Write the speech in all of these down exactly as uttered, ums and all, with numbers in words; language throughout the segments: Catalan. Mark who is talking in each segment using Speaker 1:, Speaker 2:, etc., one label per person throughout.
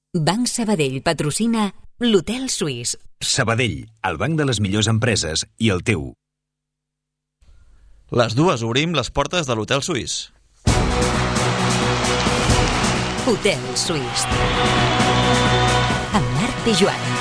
Speaker 1: Banc Sabadell patrocina l'Hotel Suís.
Speaker 2: Sabadell, el banc de les millors empreses, i el teu.
Speaker 3: Les dues obrim les portes de l'Hotel Suís.
Speaker 1: Hotel Suís. Amb Marc Pijuan.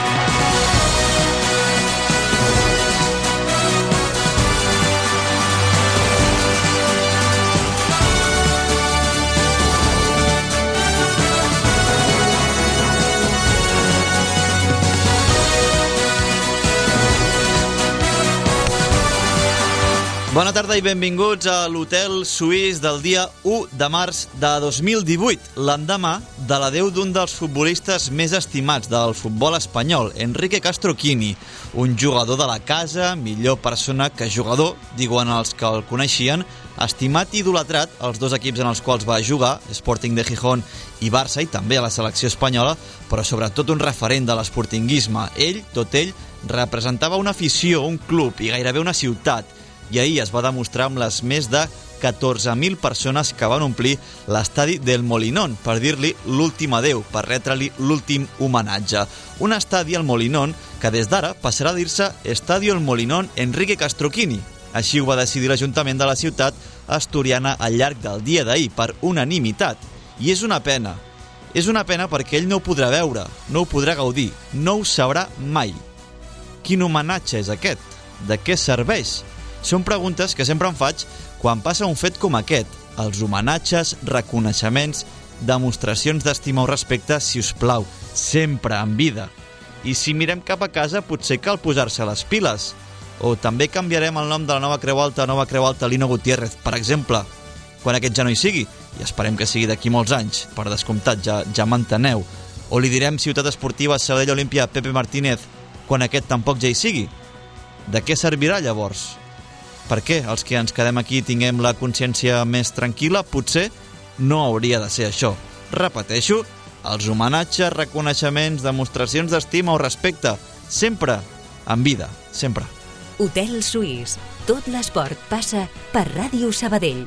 Speaker 3: Bona tarda i benvinguts a l'Hotel Suís del dia u de març de dos mil divuit, l'endemà de l'adeu d'un dels futbolistes més estimats del futbol espanyol, Enrique Castro Quini, un jugador de la casa, millor persona que jugador, diuen els que el coneixien, estimat i idolatrat als dos equips en els quals va jugar, Sporting de Gijón i Barça, i també a la selecció espanyola, però sobretot un referent de l'esportinguisme. Ell, tot ell, representava una afició, un club i gairebé una ciutat, i ahir es va demostrar amb les més de catorze mil persones que van omplir l'estadi del Molinón per dir-li l'últim adeu, per retre-li l'últim homenatge. Un estadi al Molinón que des d'ara passarà a dir-se Estadio El Molinón Enrique Castro Quini. Així ho va decidir l'Ajuntament de la ciutat asturiana al llarg del dia d'ahir, per unanimitat. I és una pena. És una pena perquè ell no ho podrà veure, no ho podrà gaudir, no ho sabrà mai. Quin homenatge és aquest? De què serveix? Són preguntes que sempre em faig quan passa un fet com aquest. Els homenatges, reconeixements, demostracions d'estima o respecte, si us plau, sempre en vida. I si mirem cap a casa, potser cal posar-se les piles. O també canviarem el nom de la nova Creu Alta a Nova Creu Alta Lino Gutiérrez, per exemple, quan aquest ja no hi sigui, i esperem que sigui d'aquí molts anys, per descomptat, ja, ja m'enteneu. O li direm Ciutat Esportiva Sabadell Olímpia Pepe Martínez, quan aquest tampoc ja hi sigui. De què servirà llavors? Per què els que ens quedem aquí tinguem la consciència més tranquil·la? Potser no hauria de ser això. Repeteixo, els homenatges, reconeixements, demostracions d'estima o respecte, sempre en vida, sempre.
Speaker 1: Hotel Suís. Tot l'esport passa per Ràdio Sabadell.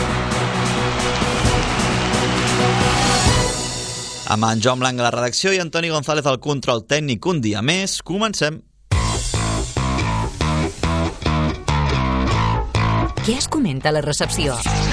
Speaker 3: Amb en Joan Blanc a la redacció i Antoni González al control tècnic, un dia més, comencem.
Speaker 1: Què es comenta a la recepció?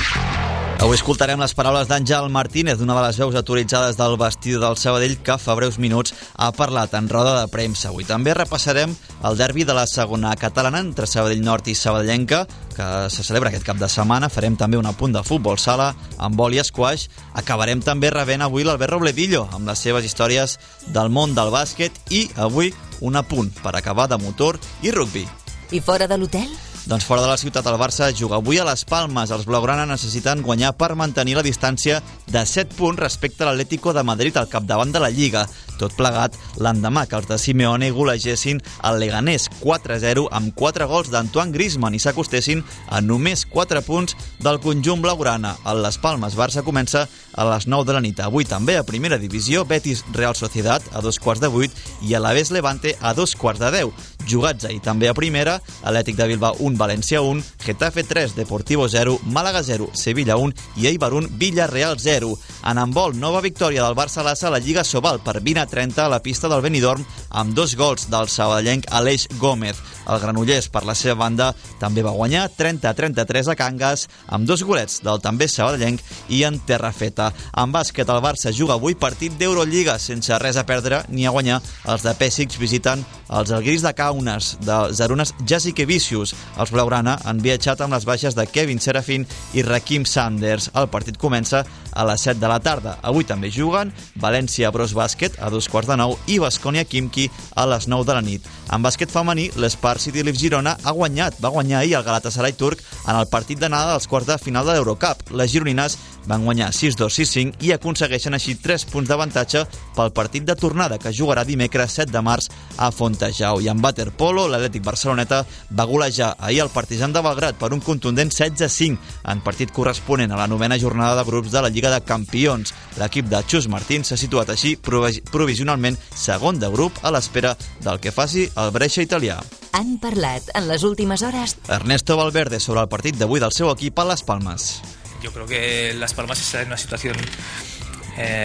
Speaker 3: Avui escoltarem les paraules d'Àngel Martínez, una de les veus autoritzades del vestidor del Sabadell, que fa breus minuts ha parlat en roda de premsa. Avui també repassarem el derbi de la segona catalana entre Sabadell Nord i Sabadellenca, que se celebra aquest cap de setmana. Farem també un apunt de futbol sala, handbol i esquaix. Acabarem també rebent avui l'Albert Robledillo, amb les seves històries del món del bàsquet, i avui un apunt per acabar de motor i rugbi.
Speaker 1: I fora de l'hotel?
Speaker 3: Doncs fora de la ciutat, el Barça juga avui a Les Palmes. Els blaugrana necessiten guanyar per mantenir la distància de set punts respecte a l'Atlético de Madrid al capdavant de la Lliga. Tot plegat l'endemà que els de Simeone golegessin el Leganés quatre a zero amb quatre gols d'Antoine Griezmann i s'acostessin a només quatre punts del conjunt blaugrana. El Les Palmes Barça comença a les nou de la nit. Avui també a primera divisió, Betis Real Sociedad a dos quarts de vuit i Alavés Levante a dos quarts de deu. Jugats ahir també a primera, Atlètic de Bilbao un, València un, Getafe tres, Deportivo zero, Màlaga zero, Sevilla un i Eibar un, Villarreal zero. En handbol, nova victòria del Barça Lassa a la Lliga Sobal per vint a trenta a la pista del Benidorm amb dos gols del sabadellenc Aleix Gómez. El Granollers, per la seva banda, també va guanyar trenta a trenta-tres a Cangas amb dos golets del també sabadellenc i en terra feta. En bàsquet, el Barça juga avui partit d'Eurolliga sense res a perdre ni a guanyar. Els de Pessics visiten els Alguiris de Kaunas, de Zarunas Jasikevicius. Els blaugrana han viatjat amb les baixes de Kevin Serafin i Rakim Sanders. El partit comença a les set de la tarda. Avui també juguen València Bros Bàsquet a dos quarts de nou i Baskonia Khimki a les nou de la nit. En bàsquet femení, l'Spar City Leaf Girona ha guanyat. Va guanyar ahir el Galatasaray turc en el partit d'anada dels quarts de final de l'Eurocup. Les gironines van guanyar sis dos sis cinc i aconsegueixen així tres punts d'avantatge pel partit de tornada que jugarà dimecres set de març a Fontejau. I en waterpolo, l'Atlètic Barceloneta va golejar ahir el Partizan de Belgrad per un contundent setze a cinc en partit corresponent a la novena jornada de grups de la Lliga de Campions. L'equip de Xus Martín s'ha situat així provisionalment segon de grup a l'espera del que faci el Brescia italià.
Speaker 1: Han parlat en les últimes hores
Speaker 3: Ernesto Valverde sobre el partit d'avui del seu equip a Las Palmas.
Speaker 4: Yo creo que Las Palmas está en una situación eh,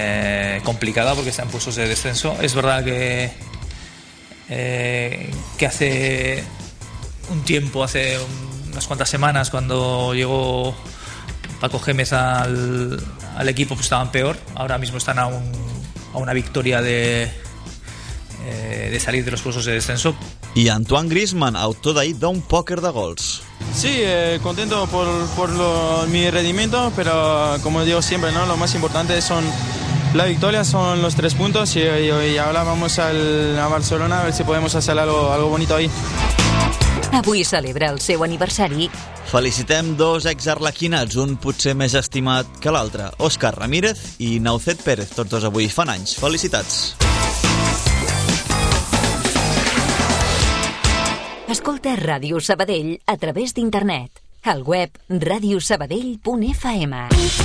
Speaker 4: eh, complicada porque está en puestos de descenso. Es verdad que, eh, que hace un tiempo, hace unas cuantas semanas, cuando llegó Paco Gémez al, al equipo, pues estaban peor. Ahora mismo están a, un, a una victoria de, eh, de salir de los puestos de descenso.
Speaker 3: Y Antoine Griezmann, autor d'ahir d'un póker de gols.
Speaker 5: Sí, eh, contento por, por lo, mi rendimiento, pero como digo siempre, ¿no? Lo más importante son la victoria, son los tres puntos y, y, y ahora vamos al, a Barcelona a ver si podemos hacer algo, algo bonito ahí.
Speaker 1: Avui celebra el seu aniversari.
Speaker 3: Felicitem dos exarlequinats, un potser més estimat que l'altre, Òscar Ramírez i Naucet Pérez, tots dos avui fan anys. Felicitats.
Speaker 1: Escolta Ràdio Sabadell a través d'internet. Al web radio sabadell punt f m.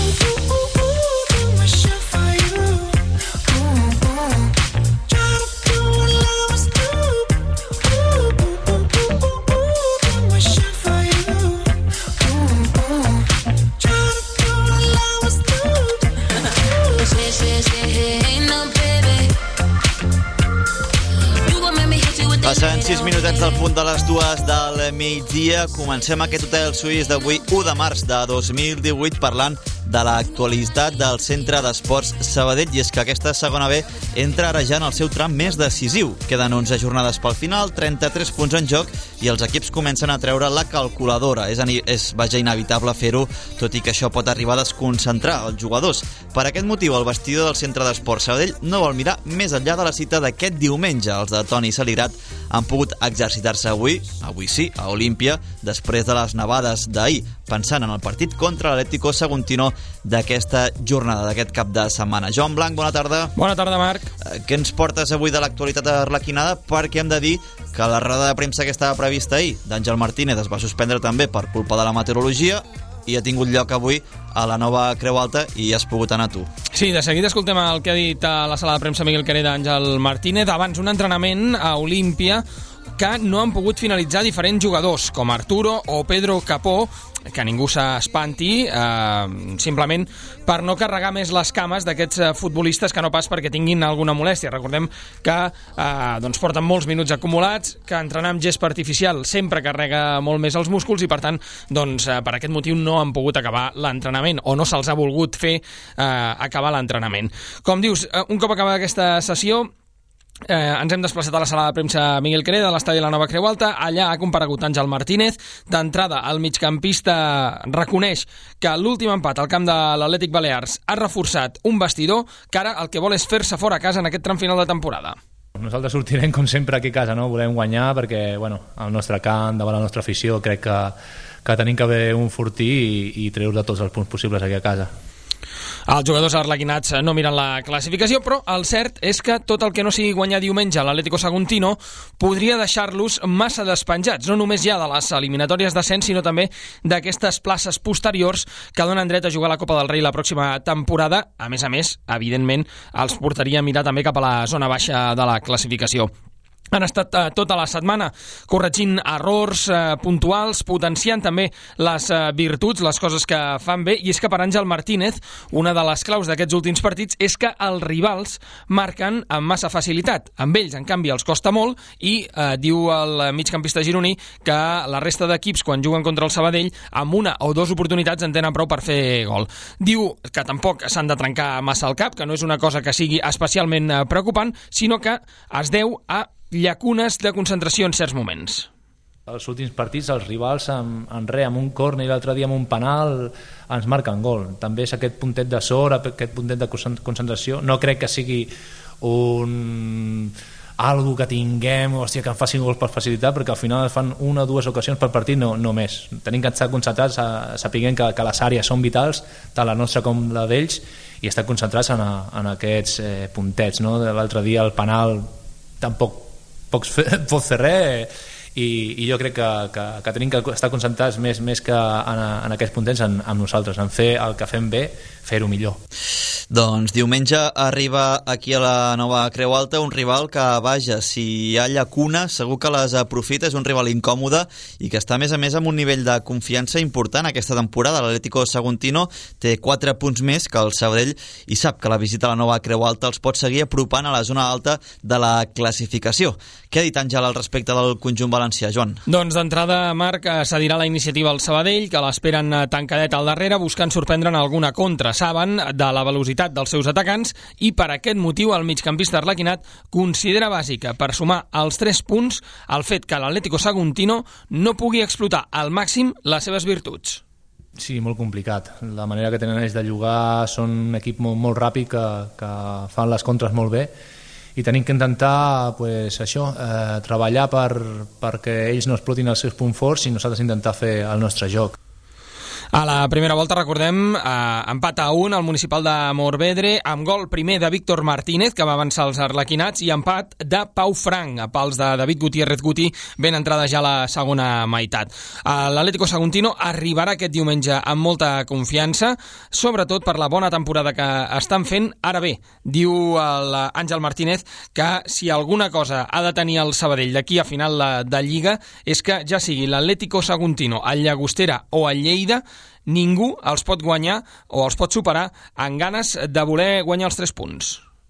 Speaker 3: Passen sis minutets del punt de les dues del migdia. Comencem aquest hotel suís d'avui, u de març de dos mil divuit, parlant de l'actualitat del Centre d'Esports Sabadell. I és que aquesta segona B entra ara ja en el seu tram més decisiu. Queden onze jornades pel final, trenta-tres punts en joc, i els equips comencen a treure la calculadora. És, és vaja, inevitable fer-ho, tot i que això pot arribar a desconcentrar els jugadors. Per aquest motiu, el vestidor del Centre d'Esports Sabadell no vol mirar més enllà de la cita d'aquest diumenge. Els de Toni Salirat han pogut exercitar-se avui, avui sí, a Olímpia, després de les nevades d'ahir, pensant en el partit contra l'Atlético Saguntino d'aquesta jornada, d'aquest cap de setmana. Joan Blanc, bona tarda.
Speaker 6: Bona tarda, Marc.
Speaker 3: Què ens portes avui de l'actualitat arlequinada? Perquè hem de dir que la roda de premsa que estava prevista ahir d'Àngel Martínez es va suspendre també per culpa de la meteorologia i ha tingut lloc avui a la nova Creu Alta i has pogut anar tu.
Speaker 6: Sí, de seguida escoltem el que ha dit a la sala de premsa Miguel Quereda Àngel Martínez. Abans, un entrenament a Olímpia que no han pogut finalitzar diferents jugadors, com Arturo o Pedro Capó, que ningú s'espanti, eh, simplement per no carregar més les cames d'aquests eh, futbolistes que no pas perquè tinguin alguna molèstia. Recordem que eh, doncs porten molts minuts acumulats, que entrenar amb gespa artificial sempre carrega molt més els músculs i, per tant, doncs, eh, per aquest motiu no han pogut acabar l'entrenament o no se'ls ha volgut fer eh, acabar l'entrenament. Com dius, eh, un cop acabada aquesta sessió, Eh, ens hem desplaçat a la sala de premsa Miguel Quereda de l'estadi de la Nova Creu Alta. Allà ha comparegut Àngel Martínez. D'entrada, el migcampista reconeix que l'últim empat al camp de l'Atlètic Balears ha reforçat un vestidor que ara el que vol és fer-se fora a casa en aquest tram final de temporada.
Speaker 7: Nosaltres sortirem com sempre aquí a casa, no? Volem guanyar perquè, bueno, al nostre camp, davant la nostra afició, crec que, que tenim que haver un fortí i, i treure tots els punts possibles aquí a casa.
Speaker 6: Els jugadors arlequinats no miren la classificació, però el cert és que tot el que no sigui guanyar diumenge a l'Atlético Saguntino podria deixar-los massa despenjats, no només ja de les eliminatòries d'ascens, sinó també d'aquestes places posteriors que donen dret a jugar a la Copa del Rei la pròxima temporada. A més a més, evidentment, els portaria a mirar també cap a la zona baixa de la classificació. Han estat eh, tota la setmana corregint errors eh, puntuals, potenciant també les eh, virtuts, les coses que fan bé, i és que per Àngel Martínez una de les claus d'aquests últims partits és que els rivals marquen amb massa facilitat. Amb ells, en canvi, els costa molt i eh, diu el migcampista gironí que la resta d'equips, quan juguen contra el Sabadell, amb una o dues oportunitats en tenen prou per fer gol. Diu que tampoc s'han de trencar massa el cap, que no és una cosa que sigui especialment eh, preocupant, sinó que es deu a llacunes de concentració en certs moments.
Speaker 7: Els últims partits, els rivals en, en re, amb un córner i l'altre dia amb un penal, ens marquen gol. També és aquest puntet de sort, aquest puntet de concentració. No crec que sigui un algo que tinguem, hòstia, que en facin gols per facilitat, perquè al final fan una o dues ocasions per partit, no, no més. Tenim que estar concentrats, sapiguem que, que les àrees són vitals, tant la nostra com la d'ells, i estar concentrats en, a, en aquests eh, puntets, no? L'altre dia el penal tampoc pots fer, pots fer res, i, i jo crec que, que, que tenim que estar concentrats més, més que en, en aquests puntets en, en nosaltres, en fer el que fem bé, fer-ho millor.
Speaker 3: Doncs diumenge arriba aquí a la nova Creu Alta un rival que, vaja, si hi ha llacuna segur que les aprofita, és un rival incòmode i que està a més a més amb un nivell de confiança important aquesta temporada. L'Atlético Saguntino té quatre punts més que el Sabadell i sap que la visita a la nova Creu Alta els pot seguir apropant a la zona alta de la classificació. Què ha dit Àngel al respecte del conjunt valencià, Joan?
Speaker 6: Doncs d'entrada, Marc, cedirà la iniciativa al Sabadell, que l'esperen tancadet al darrere, buscant sorprendre'n alguna contra. Saben de la velocitat dels seus atacants i per aquest motiu el migcampista arlequinat considera bàsica per sumar els tres punts el fet que l'Atlético Saguntino no pugui explotar al màxim les seves virtuts.
Speaker 7: Sí, molt complicat. La manera que tenen ells de jugar són un equip molt, molt ràpid que, que fan les contres molt bé i tenim que intentar pues, això, eh, treballar per, perquè ells no explotin els seus punts forts i nosaltres intentar fer el nostre joc.
Speaker 6: A la primera volta, recordem, eh, empat a un al municipal de Morvedre, amb gol primer de Víctor Martínez, que va avançar els arlequinats, i empat de Pau Frank, a pals de David Gutiérrez Guti, ben entrada ja a la segona meitat. L'Atlético Saguntino arribarà aquest diumenge amb molta confiança, sobretot per la bona temporada que estan fent. Ara bé, diu l'Àngel Martínez que si alguna cosa ha de tenir el Sabadell d'aquí a final de, de Lliga és que ja sigui l'Atlético Saguntino, el Llagostera o el Lleida, ningú els pot guanyar o els pot superar en ganes de voler guanyar els tres punts.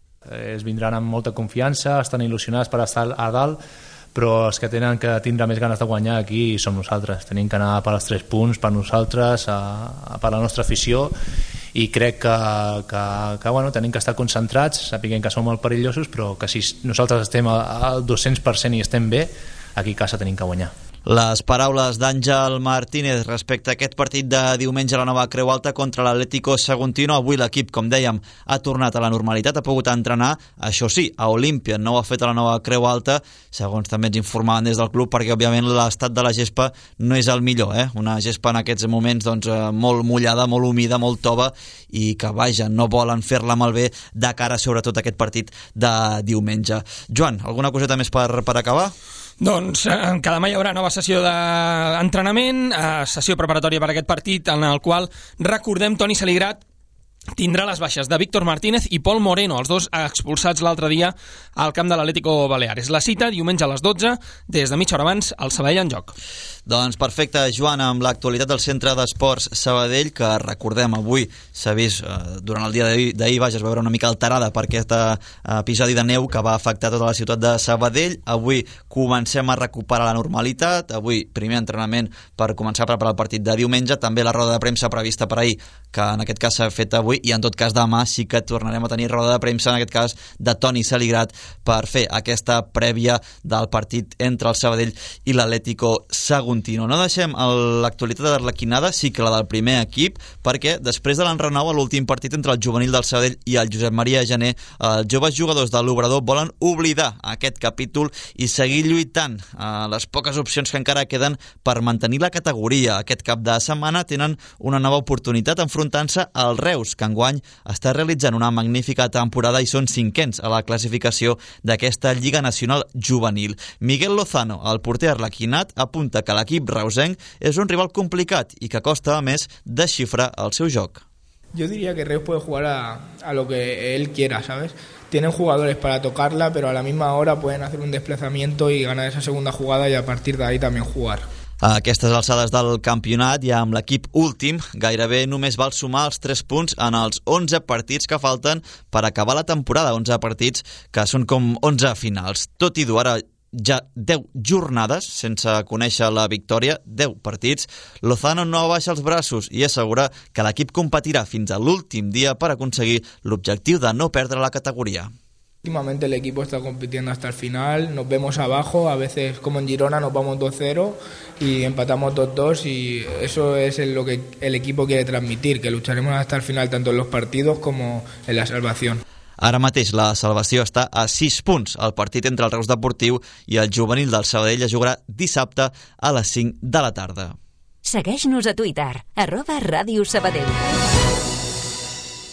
Speaker 7: Es vindran amb molta confiança, estan il·lusionats per estar a dalt, però els que tenen que tindre més ganes de guanyar aquí som nosaltres. Tenim que anar per als tres punts per nosaltres, a, a per la nostra afició, i crec que, que, que bueno, tenim que estar concentrats, sapiguem que som molt perillosos, però que si nosaltres estem al dos-cents per cent i estem bé, aquí a casa tenim que guanyar.
Speaker 3: Les paraules d'Àngel Martínez respecte a aquest partit de diumenge a la nova Creu Alta contra l'Atlético Saguntino. Avui l'equip, com dèiem, ha tornat a la normalitat, ha pogut entrenar, això sí, a Olímpia, no ho ha fet a la nova Creu Alta, segons també ens informaven des del club, perquè òbviament l'estat de la gespa no és el millor, eh? Una gespa en aquests moments doncs, molt mullada, molt humida, molt tova, i que, vaja, no volen fer-la malbé de cara sobretot a aquest partit de diumenge. Joan, alguna coseta més per, per acabar?
Speaker 6: Doncs eh, cada demà hi haurà nova sessió d'entrenament, eh, sessió preparatòria per aquest partit, en el qual, recordem, Toni Saligrat tindrà les baixes de Víctor Martínez i Pol Moreno, els dos expulsats l'altre dia al camp de l'Atlético Baleares. La cita, diumenge a les dotze, des de mitja hora abans, al Sabadell en joc.
Speaker 3: Doncs perfecte, Joan, amb l'actualitat del Centre d'Esports Sabadell, que recordem avui s'ha vist eh, durant el dia d'ahir, vaja, es va veure una mica alterada per aquest eh, episodi de neu que va afectar tota la ciutat de Sabadell. Avui comencem a recuperar la normalitat, avui primer entrenament per començar a preparar el partit de diumenge, també la roda de premsa prevista per ahir, que en aquest cas s'ha fet avui, i en tot cas demà sí que tornarem a tenir roda de premsa, en aquest cas de Toni Saligrat, per fer aquesta prèvia del partit entre el Sabadell i l'Atlético Saguntino. No deixem l'actualitat arlequinada, sí que la del primer equip, perquè després de l'enrenou a l'últim partit entre el juvenil del Sabadell i el Josep Maria Gené, els joves jugadors de l'Obrador volen oblidar aquest capítol i seguir lluitant a les poques opcions que encara queden per mantenir la categoria. Aquest cap de setmana tenen una nova oportunitat enfrontant-se al Reus, que enguany està realitzant una magnífica temporada i són cinquens a la classificació d'aquesta Lliga Nacional Juvenil. Miguel Lozano, el porter arlequinat, apunta que l'equip reusenc és un rival complicat i que costa, a més, desxifrar el seu joc.
Speaker 8: Yo diría que Reus puede jugar a, a lo que él quiera, ¿sabes? Tienen jugadores para tocarla, pero a la misma hora pueden hacer un desplazamiento y ganar esa segunda jugada y a partir de ahí también jugar.
Speaker 3: A aquestes alçades del campionat, ja amb l'equip últim, gairebé només val sumar els tres punts en els onze partits que falten per acabar la temporada, onze partits que són com onze finals. Tot i dur ara ja deu jornades sense conèixer la victòria, deu partits, Lozano no baixa els braços i assegura que l'equip competirà fins a l'últim dia per aconseguir l'objectiu de no perdre la categoria.
Speaker 8: Últimamente el equipo está compitiendo hasta el final, nos vemos abajo, a veces como en Girona nos vamos dos cero y empatamos dos dos y eso es lo que el equipo quiere transmitir, que lucharemos hasta el final tanto en los partidos como en la salvación.
Speaker 3: Ara mateix la salvació està a sis punts. El partit entre el Reus Deportiu i el juvenil del Sabadell es jugarà dissabte a les cinc de la tarda.
Speaker 1: Segueix-nos a Twitter, arroba Ràdio Sabadell.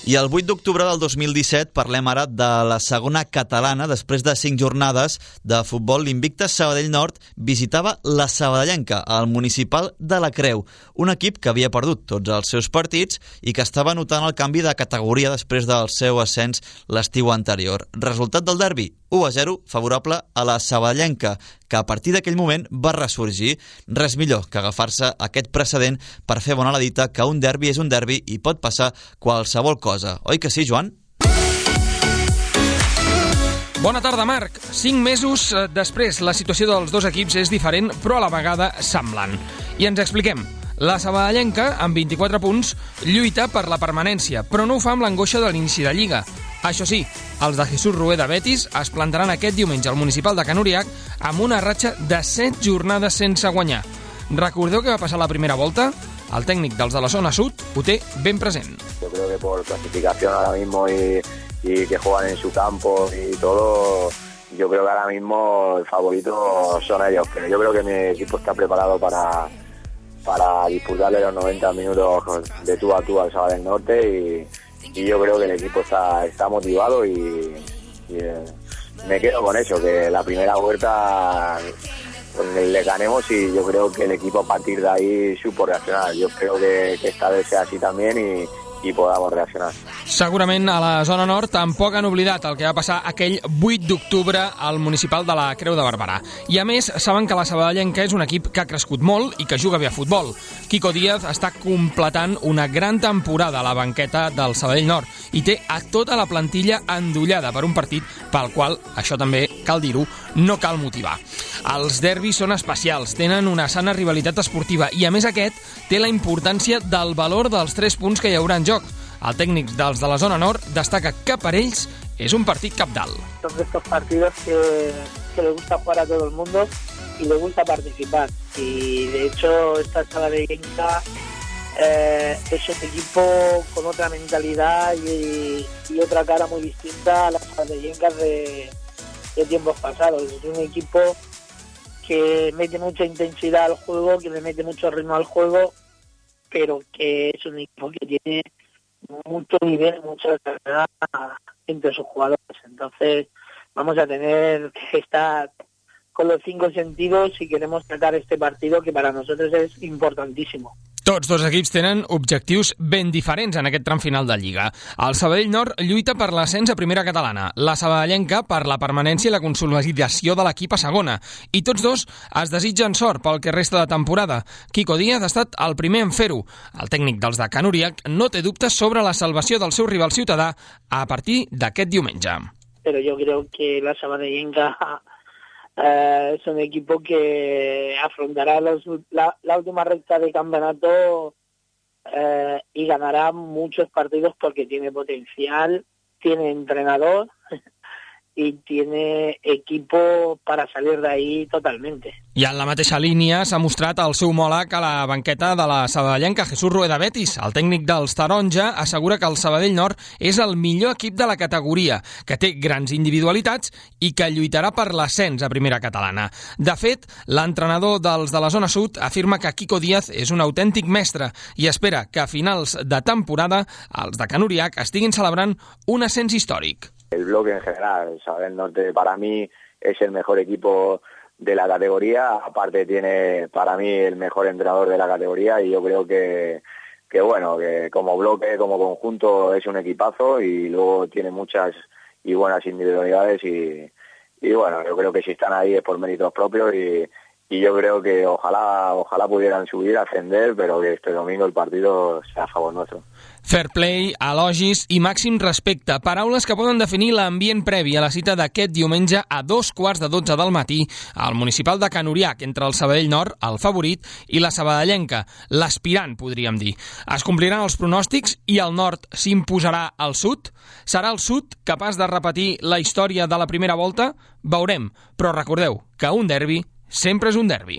Speaker 3: I el vuit d'octubre del dos mil disset parlem ara de la segona catalana. Després de cinc jornades de futbol, l'Invicta Sabadell Nord visitava la Sabadellenca, al Municipal de la Creu, un equip que havia perdut tots els seus partits i que estava notant el canvi de categoria després del seu ascens l'estiu anterior. Resultat del derbi, u a zero, favorable a la Sabadellenca, que a partir d'aquell moment va ressorgir. Res millor que agafar-se aquest precedent per fer bona la dita que un derbi és un derbi i pot passar qualsevol cosa. Oi que sí, Joan?
Speaker 6: Bona tarda, Marc. Cinc mesos després, la situació dels dos equips és diferent, però a la vegada semblant. I ens expliquem. La Sabadellenca, amb vint-i-quatre punts, lluita per la permanència, però no ho fa amb l'angoixa de l'inici de Lliga. Això sí, els de Jesús Rueda Betis es plantaran aquest diumenge al Municipal de Can Uriach amb una ratxa de set jornades sense guanyar. Recordeu què va passar la primera volta? El técnico dels de la zona sud ho té ben present.
Speaker 9: Yo creo que por clasificación ahora mismo y, y que juegan en su campo y todo, yo creo que ahora mismo el favorito son ellos, pero yo creo que mi equipo está preparado para, para disputarle los noventa minutos de tú a tú al Sabadell Norte y, y yo creo que el equipo está, está motivado y, y eh, me quedo con eso, que la primera vuelta pues le ganemos y yo creo que el equipo a partir de ahí supo reaccionar. Yo creo que, que esta vez sea así también y, i podamos reaccionar.
Speaker 6: Segurament a la zona nord tampoc han oblidat el que va passar aquell vuit d'octubre al Municipal de la Creu de Barberà. I a més, saben que la Sabadellenca és un equip que ha crescut molt i que juga bé a futbol. Quico Díaz està completant una gran temporada a la banqueta del Sabadell Nord i té a tota la plantilla endollada per un partit pel qual, això també cal dir-ho, no cal motivar. Els derbis són especials, tenen una sana rivalitat esportiva i a més aquest té la importància del valor dels tres punts que hi haurà en joc. El tècnic dels de la zona nord destaca que per ells és un partit cabdal.
Speaker 10: Son de estos partidos que, que le gusta jugar a todo el mundo y le gusta participar. Y de hecho esta Sabadellenca eh, es un equipo con otra mentalidad y, y otra cara muy distinta a las Sabadellencas de, de tiempos pasados. Es un equipo que mete mucha intensidad al juego, que le mete mucho ritmo al juego, pero que es un equipo que tiene mucho nivel, mucha calidad entre sus jugadores. Entonces vamos a tener que estar con los cinco sentidos si queremos tratar este partido, que para nosotros es importantísimo.
Speaker 6: Tots dos equips tenen objectius ben diferents en aquest tram final de Lliga. El Sabadell Nord lluita per l'ascens a primera catalana, la Sabadellenca per la permanència i la consolidació de l'equip a segona. I tots dos es desitgen sort pel que resta de temporada. Quico Díaz ha estat el primer en fer-ho. El tècnic dels de Can Uriach no té dubtes sobre la salvació del seu rival ciutadà a partir d'aquest diumenge.
Speaker 10: Pero yo creo que la Sabadellenca Uh, es un equipo que afrontará los, la, la última recta de campeonato uh, y ganará muchos partidos porque tiene potencial, tiene entrenador y tiene equipo para salir de ahí totalmente.
Speaker 6: I en la mateixa línia s'ha mostrat el seu homòleg a la banqueta de la Sabadellenca, Jesús Rueda Betis. El tècnic dels Taronja assegura que el Sabadell Nord és el millor equip de la categoria, que té grans individualitats i que lluitarà per l'ascens a primera catalana. De fet, l'entrenador dels de la zona sud afirma que Quico Díaz és un autèntic mestre i espera que a finals de temporada els de Can Uriach estiguin celebrant un ascens històric.
Speaker 9: El bloque en general, el Sabadell Norte para mí es el mejor equipo de la categoría, aparte tiene para mí el mejor entrenador de la categoría y yo creo que, que bueno, que como bloque, como conjunto es un equipazo y luego tiene muchas y buenas individualidades y, y bueno, yo creo que si están ahí es por méritos propios y, y yo creo que ojalá, ojalá pudieran subir, ascender, pero que este domingo el partido sea a favor nuestro.
Speaker 6: Fair play, elogis i màxim respecte, paraules que poden definir l'ambient previ a la cita d'aquest diumenge a dos quarts de dotze del matí al Municipal de Can Uriach, entre el Sabadell Nord, el favorit, i la Sabadellenca, l'aspirant, podríem dir. Es compliran els pronòstics i el nord s'imposarà al sud? Serà el sud capaç de repetir la història de la primera volta? Veurem, però recordeu que un derbi sempre és un derbi.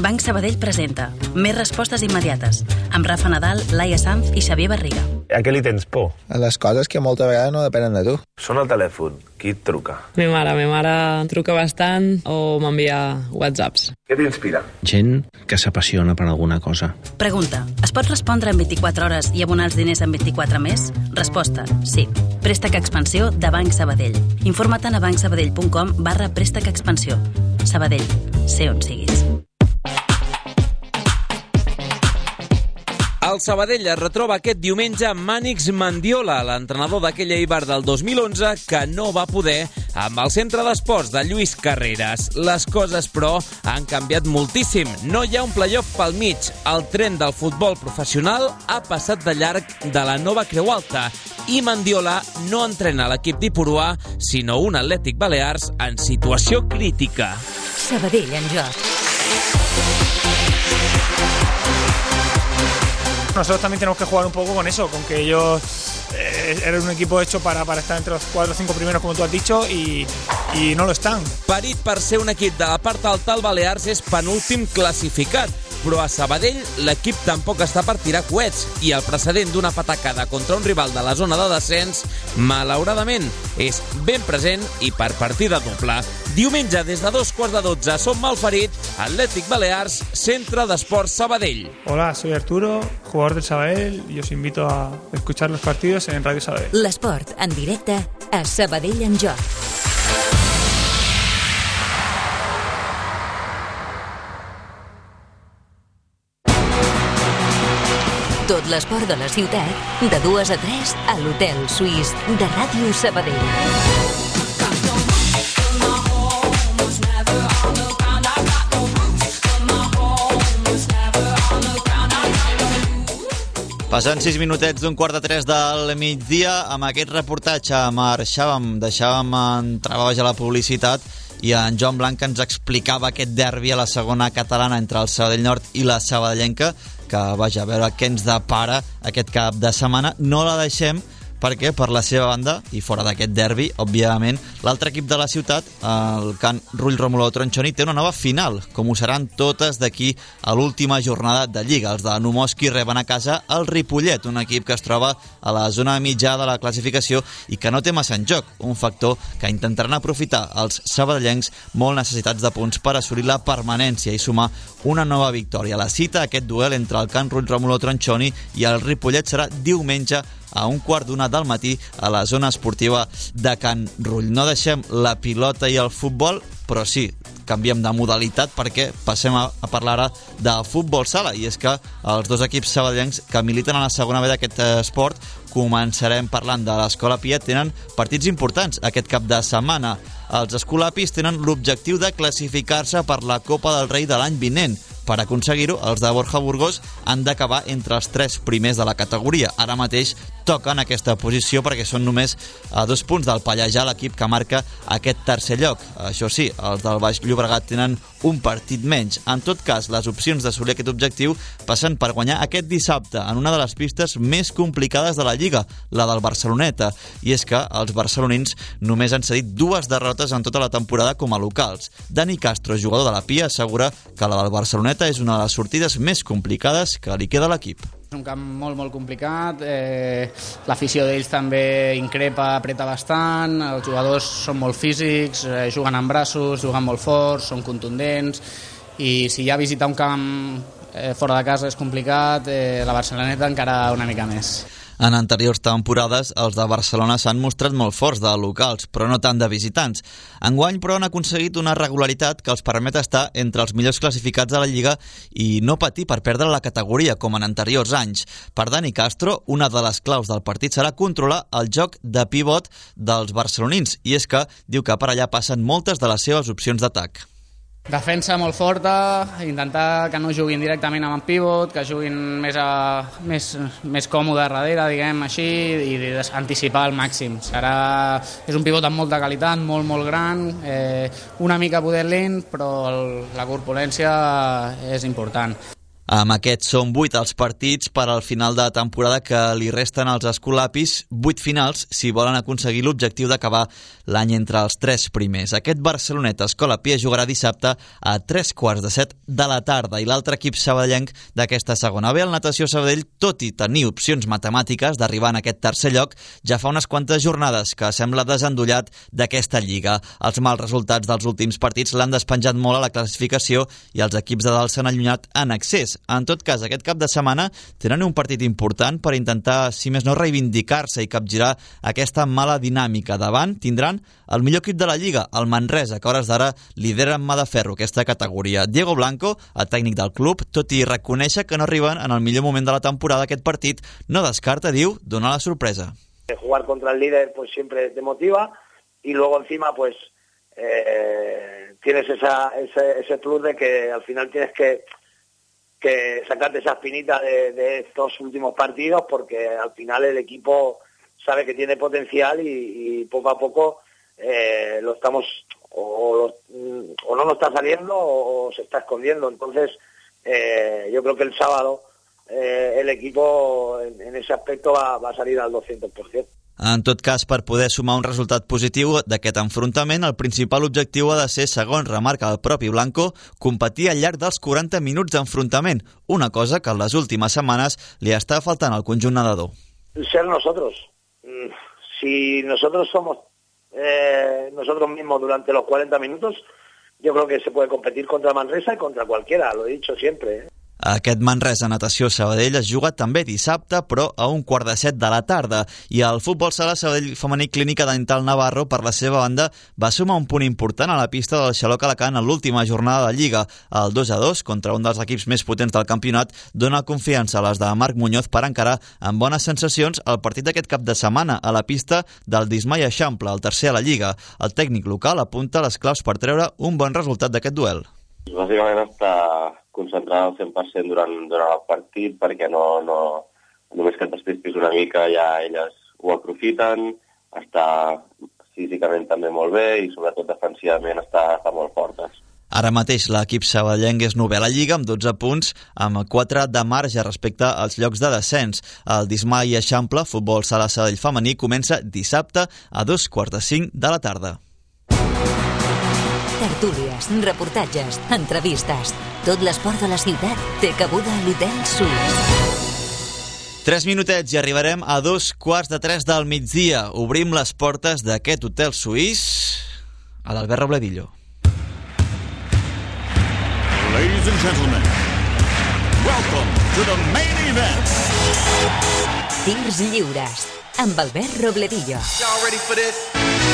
Speaker 11: Banc Sabadell presenta Més respostes immediates, amb Rafa Nadal, Laia Sanz i Xavier Barriga.
Speaker 12: A què li tens por?
Speaker 13: A les coses que molta vegada no depenen de tu.
Speaker 12: Sona el telèfon. Qui et truca?
Speaker 14: Mi mare. Mi mare em truca bastant o m'envia whatsapps.
Speaker 12: Què t'inspira?
Speaker 15: Gent que s'apassiona per alguna cosa.
Speaker 11: Pregunta, es pot respondre en vint-i-quatre hores i abonar els diners en vint-i-quatre més? Resposta, sí. Préstec Expansió de Banc Sabadell. Informa't a bancsabadell.com barra préstec expansió. Sabadell, sé on siguis.
Speaker 16: El Sabadell es retroba aquest diumenge amb Mànix Mendiola, l'entrenador d'aquell Eibar del dos mil onze que no va poder amb el centre d'esports de Lluís Carreras. Les coses, però, han canviat moltíssim. No hi ha un play-off pel mig. El tren del futbol professional ha passat de llarg de la nova Creu Alta i Mendiola no entrena l'equip d'Ipurua, sinó un Atlètic Balears en situació crítica.
Speaker 1: Sabadell en joc.
Speaker 17: Nosotros también tenemos que jugar un poco con eso, con que ellos eh, eran un equipo hecho para, para estar entre los cuatro o cinco primeros, como tú has dicho, y, y no lo están.
Speaker 16: Parit per ser un equip de la part alta, el Balears és penúltim classificat, però a Sabadell l'equip tampoc està per tirar coets i el precedent d'una patacada contra un rival de la zona de descens, malauradament, és ben present i per partida doble. Diumenge des de dos quarts de dotze som Malferit, Atlètic Balears, Centre d'Esports Sabadell.
Speaker 17: Hola, soy Arturo, jugador del Sabadell, y os invito a escuchar los partidos en Radio Sabadell.
Speaker 1: L'esport en directe a Sabadell en joc. Tot l'esport de la ciutat, de dues a tres, a l'Hotel Suís de Ràdio Sabadell.
Speaker 3: Passant sis minutets d'un quart de tres del migdia, amb aquest reportatge marxàvem, deixàvem entrar baix a la publicitat i en Joan Blanc ens explicava aquest derbi a la segona catalana entre el Sabadell Nord i la Sabadellenca, que vaja, a veure què ens depara aquest cap de setmana. No la deixem perquè per la seva banda, i fora d'aquest derbi, òbviament, l'altre equip de la ciutat, el Can Rull Romulou Tronchoni, té una nova final, com ho seran totes d'aquí a l'última jornada de Lliga. Els de Numoski reben a casa el Ripollet, un equip que es troba a la zona mitjà de la classificació i que no té massa en joc, un factor que intentaran aprofitar els sabadellencs molt necessitats de punts per assolir la permanència i sumar una nova victòria. La cita, aquest duel entre el Can Rull Romulou Tronchoni i el Ripollet serà diumenge a un quart d'una del matí a la zona esportiva de Can Rull. No deixem la pilota i el futbol, però sí, canviem de modalitat perquè passem a, a parlar ara de futbol sala, i és que els dos equips sabadellencs que militen a la segona B d'aquest esport, començarem parlant de l'Escola Pia, tenen partits importants aquest cap de setmana. Els escolapis tenen l'objectiu de classificar-se per la Copa del Rei de l'any vinent. Per aconseguir-ho, els de Borja Burgos han d'acabar entre els tres primers de la categoria. Ara mateix toquen aquesta posició perquè són només a dos punts del Pallejà, l'equip que marca aquest tercer lloc. Això sí, els del Baix Llobregat tenen un partit menys. En tot cas, les opcions d'assolir aquest objectiu passen per guanyar aquest dissabte en una de les pistes més complicades de la Lliga, la del Barceloneta. I és que els barcelonins només han cedit dues derrotes en tota la temporada com a locals. Dani Castro, jugador de la Pia, assegura que la del Barceloneta és una de les sortides més complicades que li queda a l'equip.
Speaker 18: És un camp molt, molt complicat, eh, l'afició d'ells també increpa, apreta bastant, els jugadors són molt físics, eh, juguen amb braços, juguen molt forts, són contundents, i si ja visitar un camp eh, fora de casa és complicat, eh, la Barceloneta encara una mica més.
Speaker 3: En anteriors temporades, els de Barcelona s'han mostrat molt forts de locals, però no tant de visitants. Enguany, però, han aconseguit una regularitat que els permet estar entre els millors classificats de la Lliga i no patir per perdre la categoria, com en anteriors anys. Per Dani Castro, una de les claus del partit serà controlar el joc de pivot dels barcelonins, i és que diu que per allà passen moltes de les seves opcions d'atac.
Speaker 18: Defensa molt forta, intentar que no juguin directament amb el pivot, que juguin més, a, més, més còmode darrere, diguem així, i anticipar al màxim. Serà, és un pivot amb molta qualitat, molt, molt gran, eh, una mica poder lent, però el, la corpulència és important.
Speaker 3: Amb aquests són vuit els partits per al final de temporada que li resten als escolapis, vuit finals si volen aconseguir l'objectiu d'acabar l'any entre els tres primers. Aquest Barcelonet Escolapia jugarà dissabte a tres quarts de set de la tarda i l'altre equip sabadellenc d'aquesta segona B, el Natació Sabadell, tot i tenir opcions matemàtiques d'arribar en aquest tercer lloc, ja fa unes quantes jornades que sembla desendollat d'aquesta lliga. Els mals resultats dels últims partits l'han despenjat molt a la classificació i els equips de dalt s'han allunyat en excés. En tot cas, aquest cap de setmana tenen un partit important per intentar, si més no, reivindicar-se i capgirar aquesta mala dinàmica. Davant tindran el millor equip de la Lliga, el Manresa, que a hores d'ara lidera amb mà de ferro aquesta categoria. Diego Blanco, el tècnic del club, tot i reconèixer que no arriben en el millor moment de la temporada aquest partit, no descarta, diu, donar la sorpresa.
Speaker 10: Jugar contra el líder pues siempre te motiva y luego encima pues eh, tienes esa, ese, ese plus de que al final tienes que que sacarte esa espinita de, de estos últimos partidos, porque al final el equipo sabe que tiene potencial y, y poco a poco eh, lo estamos o, lo, o no nos está saliendo o, o se está escondiendo. Entonces eh, yo creo que el sábado eh, el equipo en, en ese aspecto va, va a salir al doscientos por ciento.
Speaker 3: En tot cas, per poder sumar un resultat positiu d'aquest enfrontament, el principal objectiu ha de ser, segons remarca el propi Blanco, competir al llarg dels quaranta minuts d'enfrontament, una cosa que en les últimes setmanes li està faltant al conjunt nedador.
Speaker 10: Ser nosotros. Si nosotros somos eh, nosotros mismos durante los cuarenta minutos, yo creo que se puede competir contra Manresa y contra cualquiera, lo he dicho siempre, ¿eh?
Speaker 3: Aquest Manresa Natació Sabadell es juga també dissabte, però a un quart de set de la tarda. I el futbol sala Sabadell Femení Clínica Dental Navarro, per la seva banda, va sumar un punt important a la pista del Xaloc Alacant en l'última jornada de Lliga. El dos a dos, contra un dels equips més potents del campionat, dona confiança a les de Marc Muñoz per encarar amb bones sensacions el partit d'aquest cap de setmana a la pista del Dismay Eixample, el tercer a la Lliga. El tècnic local apunta les claus per treure un bon resultat d'aquest duel.
Speaker 19: Bàsicament està concentrat al cent per cent durant, durant el partit, perquè no, no, només que et despistis una mica ja elles ho aprofiten, està físicament també molt bé i sobretot defensivament està, està molt fortes.
Speaker 3: Ara mateix l'equip sabadellenc és novè a la Lliga amb dotze punts, amb quatre de marge respecte als llocs de descens. El Dismay Eixample, futbol sala Sabadell femení, comença dissabte a dos quarts de cinc de la tarda.
Speaker 1: Tertúlies, reportatges, entrevistes. Tot l'esport de la ciutat té cabuda a l'Hotel Suís.
Speaker 3: Tres minutets i arribarem a dos quarts de tres del migdia. Obrim les portes d'aquest hotel suís a l'Albert Robledillo.
Speaker 20: Ladies and gentlemen, welcome to the main event.
Speaker 1: Tirs lliures, amb Albert Robledillo.
Speaker 20: Y'all ready for this?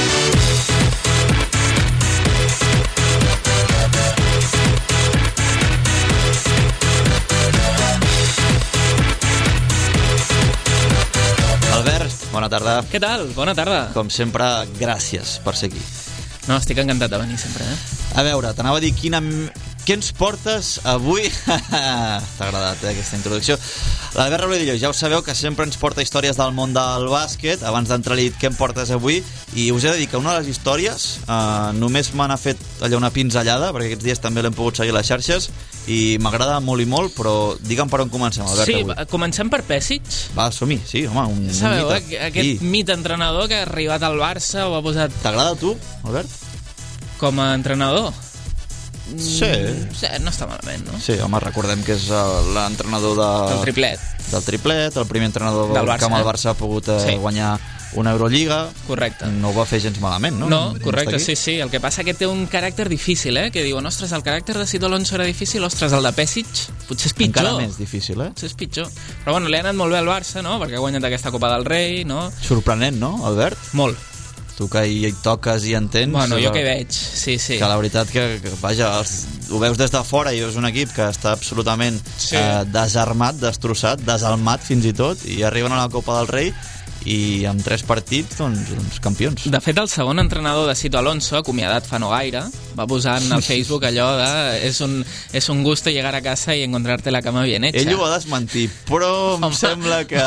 Speaker 3: Albert, bona tarda.
Speaker 6: Què tal? Bona tarda.
Speaker 3: Com sempre, gràcies per ser aquí.
Speaker 6: No, estic encantat de venir sempre, eh?
Speaker 3: A veure, t'anava a dir quina... Què ens portes avui? T'ha agradat, eh, aquesta introducció. L'Albert Robledillo, ja ho sabeu que sempre ens porta històries del món del bàsquet. Abans d'entrar-li què em portes avui. I us he de dir que una de les històries eh, només me n'ha fet allà una pinzellada, perquè aquests dies també l'hem pogut seguir a les xarxes, i m'agrada molt i molt, però digue'm per on comencem, Albert,
Speaker 6: sí,
Speaker 3: avui.
Speaker 6: Sí, comencem per Pesic.
Speaker 3: Va, som-hi, sí, home, un,
Speaker 6: Sabeu,
Speaker 3: un
Speaker 6: mite. Aquest sí. Mit entrenador que ha arribat al Barça o ha posat...
Speaker 3: T'agrada a tu, Albert?
Speaker 6: Com a entrenador?
Speaker 3: Sí.
Speaker 6: sí. No està malament, no?
Speaker 3: Sí, home, recordem que és l'entrenador de...
Speaker 6: del triplet.
Speaker 3: Del triplet, el primer entrenador
Speaker 6: del Barça,
Speaker 3: que amb el Barça ha pogut eh, sí. guanyar una Eurolliga.
Speaker 6: Correcte.
Speaker 3: No ho va fer gens malament, no?
Speaker 6: No, correcte, sí, sí. El que passa que té un caràcter difícil, eh? Que diuen, ostres, el caràcter de Sito Alonso era difícil, ostres, el de Pesic potser és pitjor.
Speaker 3: Encara més difícil, eh?
Speaker 6: Potser és pitjor. Però bueno, li ha anat molt bé al Barça, no? Perquè ha guanyat aquesta Copa del Rei, no?
Speaker 3: Sorprenent, no, Albert?
Speaker 6: Molt.
Speaker 3: Tu que hi toques i entens...
Speaker 6: Bueno, jo que hi veig, sí, sí.
Speaker 3: Que la veritat que, que vaja, els, ho veus des de fora i és un equip que està absolutament sí. eh, desarmat, destrossat, desalmat fins i tot, i arriben a la Copa del Rei i amb tres partits, doncs, doncs campions.
Speaker 21: De fet, el segon entrenador de Sito Alonso, acomiadat fa no gaire, va posar en el Facebook allò de és un, és un gusto llegar a casa y encontrarte la cama bien hecha.
Speaker 3: Ell ho va desmentir, però em sembla que,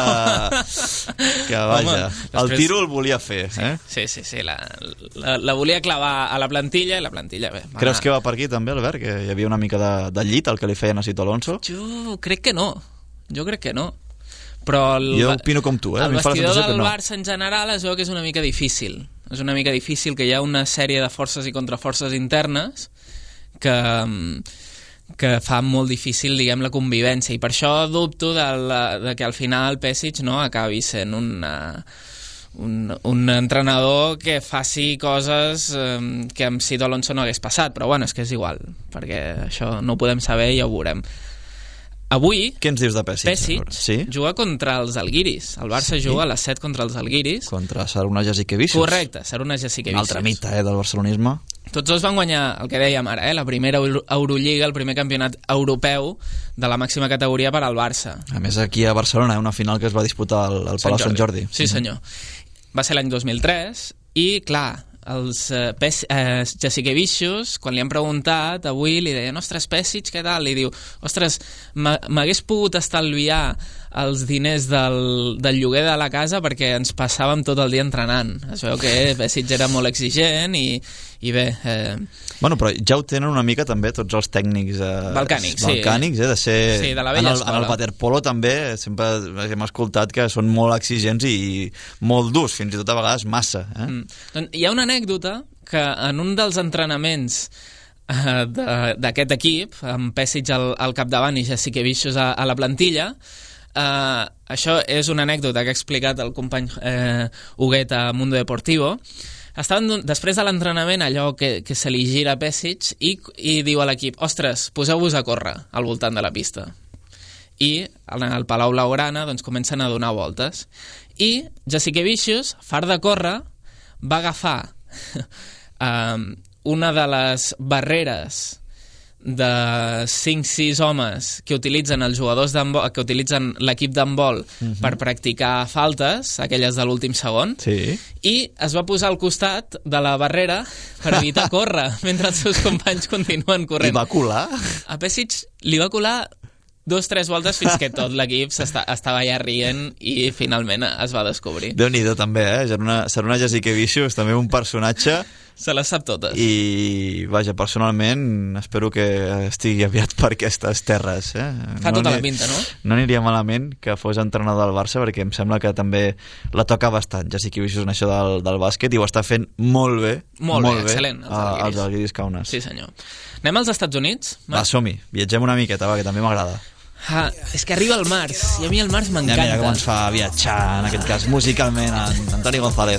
Speaker 3: que vaja, Home, després... el tiro el volia fer. Eh?
Speaker 21: Sí, sí, sí, la, la, la volia clavar a la plantilla i la plantilla bé. Va
Speaker 3: Creus
Speaker 21: anar.
Speaker 3: que va per aquí també, Albert? Que hi havia una mica de, de llit al que li feien a Sito Alonso?
Speaker 21: Jo crec que no, jo crec que no. Però el,
Speaker 3: jo opino com tu, eh?
Speaker 21: El vestidor del
Speaker 3: no.
Speaker 21: Barça en general es veu que és una mica difícil. És una mica difícil, que hi ha una sèrie de forces i contraforces internes que, que fa molt difícil, diguem, la convivència. I per això dubto de, la, de que al final Pesic no acabi sent una, un, un entrenador que faci coses eh, que amb Sito Alonso no hagués passat. Però bueno, és que és igual, perquè això no ho podem saber i ja ho veurem. Avui,
Speaker 3: què ens dius de Pesic?
Speaker 21: Pesic
Speaker 3: sí?
Speaker 21: juga contra els Alguiris. El Barça sí? juga a les set contra els Alguiris.
Speaker 3: Contra Saruna Jasikevičius.
Speaker 21: Correcte, Saruna Jasikevičius.
Speaker 3: Un altre mite eh, del barcelonisme.
Speaker 21: Tots dos van guanyar, el que dèiem ara, eh, la primera Euro Eurolliga, el primer campionat europeu de la màxima categoria per al Barça.
Speaker 3: A més, aquí a Barcelona hi ha una final que es va disputar al, al Palau Sant Jordi.
Speaker 21: Sí, senyor. Va ser l'any dos mil tres i, clar, els eh, eh, Jasikevičius, quan li han preguntat avui, li deien, ostres, Pesic, què tal? Li diu, ostres, m'hagués pogut estalviar els diners del, del lloguer de la casa perquè ens passàvem tot el dia entrenant. Es veu que Pesic era molt exigent i, i bé... Eh...
Speaker 3: Bueno, però ja ho tenen una mica també tots els tècnics eh,
Speaker 21: balcànics,
Speaker 3: balcànics
Speaker 21: sí.
Speaker 3: eh, de ser...
Speaker 21: Sí, de la vella
Speaker 3: en el,
Speaker 21: escola.
Speaker 3: en el waterpolo també sempre hem escoltat que són molt exigents i, i molt durs, fins i tot a vegades massa. Eh?
Speaker 21: Mm. Doncs hi ha una anècdota que en un dels entrenaments eh, d'aquest equip, amb Pesic al, al capdavant i Jasikevičius a, a la plantilla, Uh, això és una anècdota que ha explicat el company eh, Huguet a Mundo Deportivo. Estaven després de l'entrenament allò que, que se li gira a Pesic i, i diu a l'equip, ostres, poseu-vos a córrer al voltant de la pista. I al Palau Blaugrana doncs, comencen a donar voltes. I Jasikevičius, fart de córrer, va agafar uh, una de les barreres de cinc sis homes que utilitzen els jugadors que utilitzen l'equip d'handbol uh-huh. per practicar faltes, aquelles de l'últim segon,
Speaker 3: sí.
Speaker 21: i es va posar al costat de la barrera per evitar córrer mentre els seus companys continuen corrent.
Speaker 3: I va colar?
Speaker 21: A Pesic li va colar dos, tres voltes fins que tot l'equip estava ja rient i finalment es va descobrir.
Speaker 3: Déu-n'hi-do també, eh? Saruna Jasikevičius, també un personatge...
Speaker 21: Se les sap totes.
Speaker 3: I, vaja, personalment espero que estigui aviat per aquestes terres. Eh?
Speaker 21: Fa no tota la pinta, no?
Speaker 3: No aniria malament que fos entrenador del Barça, perquè em sembla que també la toca bastant, Jasikevičius en això del, del bàsquet, i ho està fent molt bé.
Speaker 21: Molt,
Speaker 3: molt
Speaker 21: bé,
Speaker 3: bé,
Speaker 21: excel·lent. Els Alguiris.
Speaker 3: als Alguiris Kaunas.
Speaker 21: Sí, senyor. Anem als Estats Units?
Speaker 3: Va, som-hi. Viatgem una miqueta, va, que també m'agrada.
Speaker 21: Ah, és que arriba el març, i a mi el març m'encanta.
Speaker 3: Ja mira com ens fa viatjar, en aquest cas, musicalment, en Antoni González.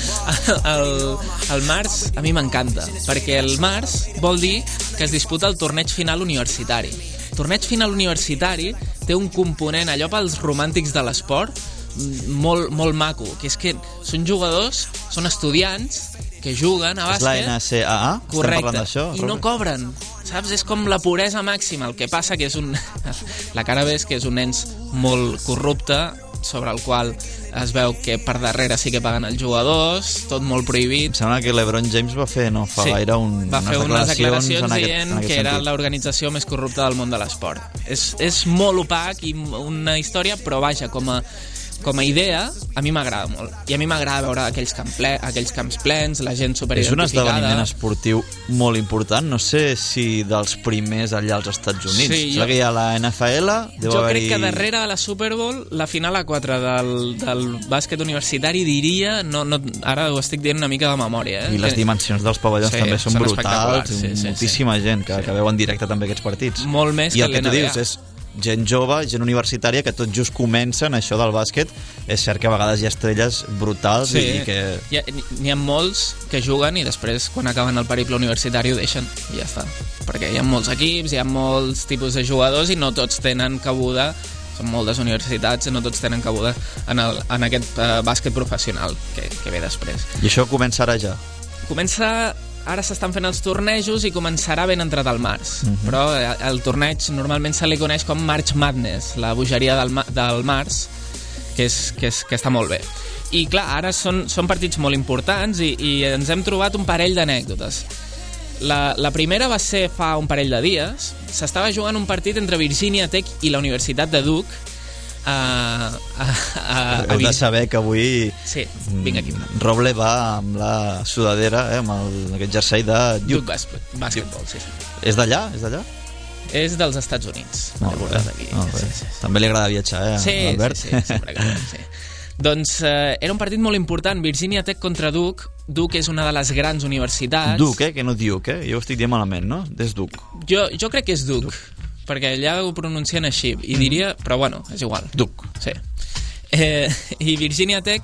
Speaker 21: El, el març a mi m'encanta, perquè el març vol dir que es disputa el torneig final universitari. El torneig final universitari té un component, allò pels romàntics de l'esport, molt, molt maco, que és que són jugadors, són estudiants que juguen a bàsquet.
Speaker 3: És la N C A A?
Speaker 21: Correcte, i no cobren, saps? És com la puresa màxima. El que passa que és un... La cara bé és que és un ens molt corrupte, sobre el qual es veu que per darrere sí que paguen els jugadors, tot molt prohibit.
Speaker 3: Em sembla que l'Ebron James va fer no fa
Speaker 21: sí,
Speaker 3: gaire un,
Speaker 21: va fer unes declaracions
Speaker 3: aquest,
Speaker 21: dient que era l'organització més corrupta del món de l'esport. És, és molt opac i una història, però vaja, com a com a idea, a mi m'agrada molt. I a mi m'agrada veure aquells, camp ple, aquells camps plens, la gent superidentificada.
Speaker 3: És un esdeveniment esportiu molt important. No sé si dels primers allà als Estats Units. Sí, jo... que hi ha la N F L, deu
Speaker 21: jo
Speaker 3: haver-hi...
Speaker 21: crec que darrere de la Super Bowl, la final a quatre del, del bàsquet universitari, diria, no, no, ara ho estic dient una mica de memòria. Eh?
Speaker 3: I les dimensions dels pavellons sí, també són, són brutals. Sí, sí, moltíssima sí. gent que, sí. que veu en directe també aquests partits.
Speaker 21: Molt més
Speaker 3: I
Speaker 21: que
Speaker 3: el que tu dius és gent jove, gent universitària, que tot just comencen això del bàsquet. És cert que a vegades hi ha estrelles brutals
Speaker 21: sí.
Speaker 3: i que...
Speaker 21: N'hi ha molts que juguen i després, quan acaben el periple universitari, ho deixen i ja està. Perquè hi ha molts equips, hi ha molts tipus de jugadors i no tots tenen cabuda, són moltes universitats i no tots tenen cabuda en, el, en aquest uh, bàsquet professional que, que ve després.
Speaker 3: I això comença ara ja?
Speaker 21: Comença... Ara s'estan fent els tornejos i començarà ben entrat al març. Uh-huh. Però el torneig normalment se li coneix com March Madness, la bogeria del, ma- del març. que, és, que, és, que està molt bé. I clar, ara són, són partits molt importants i, i ens hem trobat un parell d'anècdotes. La, la primera va ser fa un parell de dies. S'estava jugant un partit entre Virginia Tech i la Universitat de Duke. Uh, uh, uh,
Speaker 3: Heu de saber que avui
Speaker 21: sí, vinc aquí.
Speaker 3: Roble va amb la sudadera, eh, amb el, aquest jersei de Duke,
Speaker 21: Duke Bas Basketball, sí, sí.
Speaker 3: És d'allà? És d'allà?
Speaker 21: És dels Estats Units.
Speaker 3: Molt bé, molt bé. Sí, sí. També li agrada viatjar, eh,
Speaker 21: sí,
Speaker 3: Albert?
Speaker 21: Sí, sí, sempre que podem, sí. Doncs eh, era un partit molt important, Virginia Tech contra Duke. Duke és una de les grans universitats.
Speaker 3: Duke, eh? Que no Duke, eh? Jo ho estic dient malament, no? És Duke.
Speaker 21: Jo, jo crec que és Duke, Duke, perquè allà ho pronuncien així, i diria... Però bueno, és igual.
Speaker 3: Duke.
Speaker 21: Sí. Eh, I Virginia Tech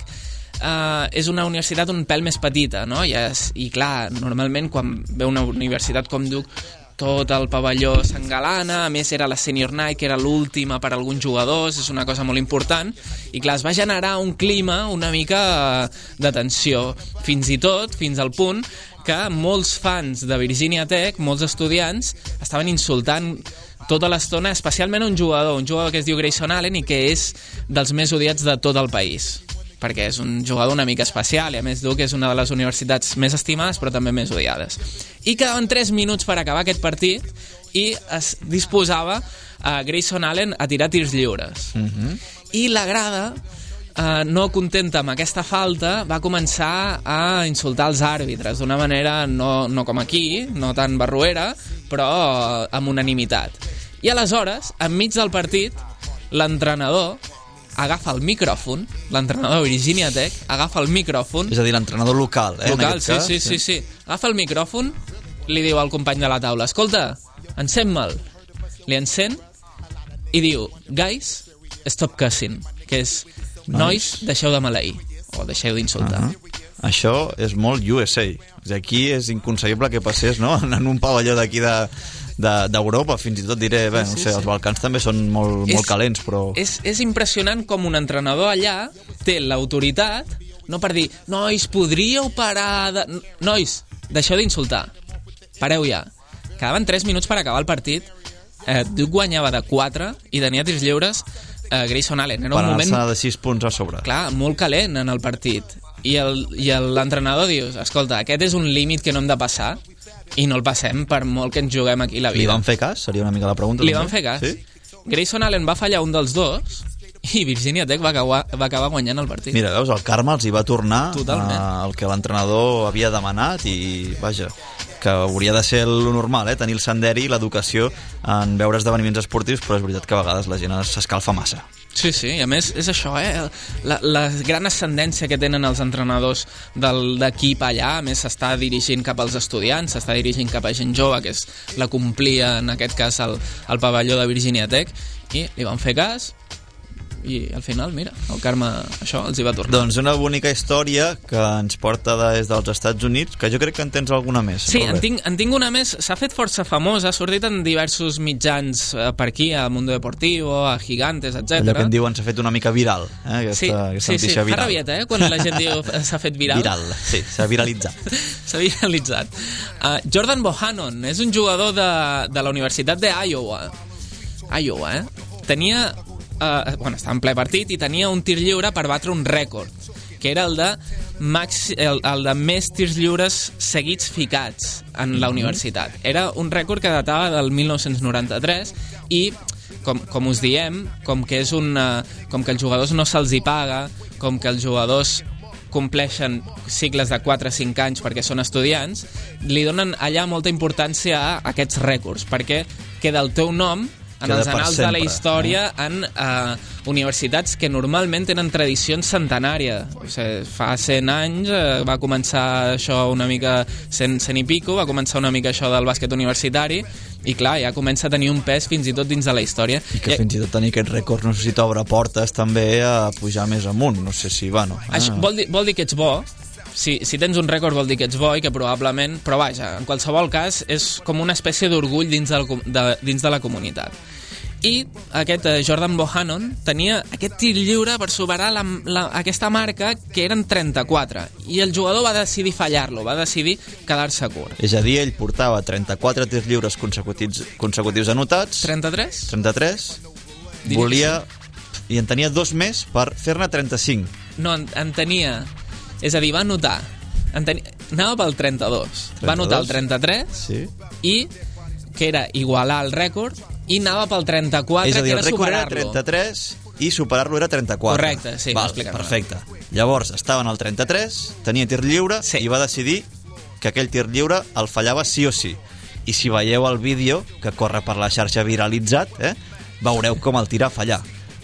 Speaker 21: eh, és una universitat un pèl més petita, no? I, és, I clar, normalment quan ve una universitat com Duke, tot el pavelló s'engalana, a més era la Senior Night, que era l'última per a alguns jugadors, és una cosa molt important, i clar, es va generar un clima una mica de tensió, fins i tot, fins al punt que molts fans de Virginia Tech, molts estudiants, estaven insultant tota l'estona, especialment un jugador, un jugador que es diu Grayson Allen i que és dels més odiats de tot el país, perquè és un jugador una mica especial i a més Duke és una de les universitats més estimades però també més odiades. I quedaven tres minuts per acabar aquest partit i es disposava a Grayson Allen a tirar tirs lliures.
Speaker 3: Mm-hmm.
Speaker 21: I la grada, eh, no contenta amb aquesta falta, va començar a insultar els àrbitres d'una manera no, no com aquí, no tan barruera, però amb unanimitat. I aleshores, enmig del partit, l'entrenador agafa el micròfon, l'entrenador de Virginia Tech agafa el micròfon...
Speaker 3: És a dir, l'entrenador local, eh?
Speaker 21: Local,
Speaker 3: en
Speaker 21: sí,
Speaker 3: cas,
Speaker 21: sí, sí, sí. Agafa el micròfon, li diu al company de la taula, escolta, encén-me'l. Li encén i diu, guys, stop cussing, que és, nois, deixeu de maleir, o deixeu d'insultar.
Speaker 3: Uh -huh. Això és molt U S A. Aquí és inconcebible que passés, no?, en un pavelló d'aquí de... d'Europa, fins i tot diré, bé, no sé, els Balcans també són molt,
Speaker 21: és,
Speaker 3: molt calents, però...
Speaker 21: És, és impressionant com un entrenador allà té l'autoritat, no per dir, nois, podríeu parar de... Nois, deixeu d'insultar, pareu ja. Quedaven tres minuts per acabar el partit, eh, Duke guanyava de quatre i tenia tirs lliures eh, Grayson Allen. Era un
Speaker 3: per
Speaker 21: moment...
Speaker 3: anar-se de sis punts a sobre.
Speaker 21: Clar, molt calent en el partit. I l'entrenador diu, escolta, aquest és un límit que no hem de passar, i no el passem per molt que ens juguem aquí la vida.
Speaker 3: Li van fer cas? Seria una mica la pregunta.
Speaker 21: Li
Speaker 3: també?
Speaker 21: van fer cas.
Speaker 3: Sí?
Speaker 21: Grayson Allen va fallar un dels dos i Virginia Tech va acabar, va acabar guanyant el partit.
Speaker 3: Mira, veus, el karma els hi va tornar
Speaker 21: Totalment.
Speaker 3: el que l'entrenador havia demanat i, vaja, que hauria de ser el normal, eh? Tenir el senderi i l'educació en veure esdeveniments esportius, però és veritat que a vegades la gent s'escalfa massa.
Speaker 21: Sí, sí, i a més és això, eh? La, la gran ascendència que tenen els entrenadors del, d'equip allà, a més s'està dirigint cap als estudiants, s'està dirigint cap a gent jove, que és la complia en aquest cas el, el pavelló de Virginia Tech, i li van fer cas i al final, mira, el karma això els hi va tornar.
Speaker 3: Doncs una bonica història que ens porta des dels Estats Units, que jo crec que en tens alguna més.
Speaker 21: Sí, en tinc, en tinc una més, s'ha fet força famosa, ha sortit en diversos mitjans eh, per aquí, a Mundo Deportivo, a Gigantes, etcètera.
Speaker 3: Allò que en diuen s'ha fet una mica viral, eh? aquesta,
Speaker 21: sí,
Speaker 3: aquesta
Speaker 21: sí, sí,
Speaker 3: notícia viral.
Speaker 21: Fa rabieta, eh, quan la gent diu s'ha fet viral.
Speaker 3: Viral, sí, s'ha viralitzat.
Speaker 21: S'ha viralitzat. Uh, Jordan Bohannon és un jugador de, de la Universitat d'Iowa. Iowa, eh? Tenia... Uh, bueno, estava en ple partit i tenia un tir lliure per batre un rècord, que era el de, max, el, el de més tirs lliures seguits ficats en la universitat. Era un rècord que datava del mil nou-cents noranta-tres i, com, com us diem, com que, és una, com que els jugadors no se'ls hi paga, com que els jugadors compleixen cicles de quatre a cinc anys perquè són estudiants, li donen allà molta importància a aquests rècords, perquè queda el teu nom en els anals de la història eh? en uh, universitats que normalment tenen tradicions centenàries. O sigui, fa cent anys uh, va començar això una mica, cent, cent i pico, va començar una mica això del bàsquet universitari i clar, ja comença a tenir un pes fins i tot dins de la història.
Speaker 3: I que I... fins i tot tenir aquest rècord no sé si t'obre portes també a pujar més amunt, no sé si, bueno... Ah.
Speaker 21: Això vol dir, vol dir que ets bo. Si, si tens un rècord vol dir que ets bo i que probablement... Però vaja, en qualsevol cas és com una espècie d'orgull dins, de la, de, dins de la comunitat. I aquest eh, Jordan Bohannon tenia aquest tir lliure per superar la, la, aquesta marca, que eren trenta-quatre. I el jugador va decidir fallar-lo, va decidir quedar-se curt.
Speaker 3: És a dir, ell portava trenta-quatre tirs lliures consecutius, consecutius anotats.
Speaker 21: trenta-tres?
Speaker 3: trenta-tres.
Speaker 21: Diria
Speaker 3: Volia i en tenia dos més per fer-ne trenta-cinc.
Speaker 21: No, en, en tenia... És a dir, va anotar... En tenia, anava pel trenta-dos. Va anotar el trenta-tres
Speaker 3: sí.
Speaker 21: i que era igualar el rècord i anava pel trenta-quatre,
Speaker 3: és a dir,
Speaker 21: que era superar-lo.
Speaker 3: el rècord era trenta-tres i superar-lo era trenta-quatre.
Speaker 21: Correcte, sí,
Speaker 3: Val, perfecte. Llavors, estava en el trenta-tres, tenia tir lliure sí. i va decidir que aquell tir lliure el fallava sí o sí. I si veieu el vídeo que corre per la xarxa viralitzat, eh, veureu com el tira a fallar.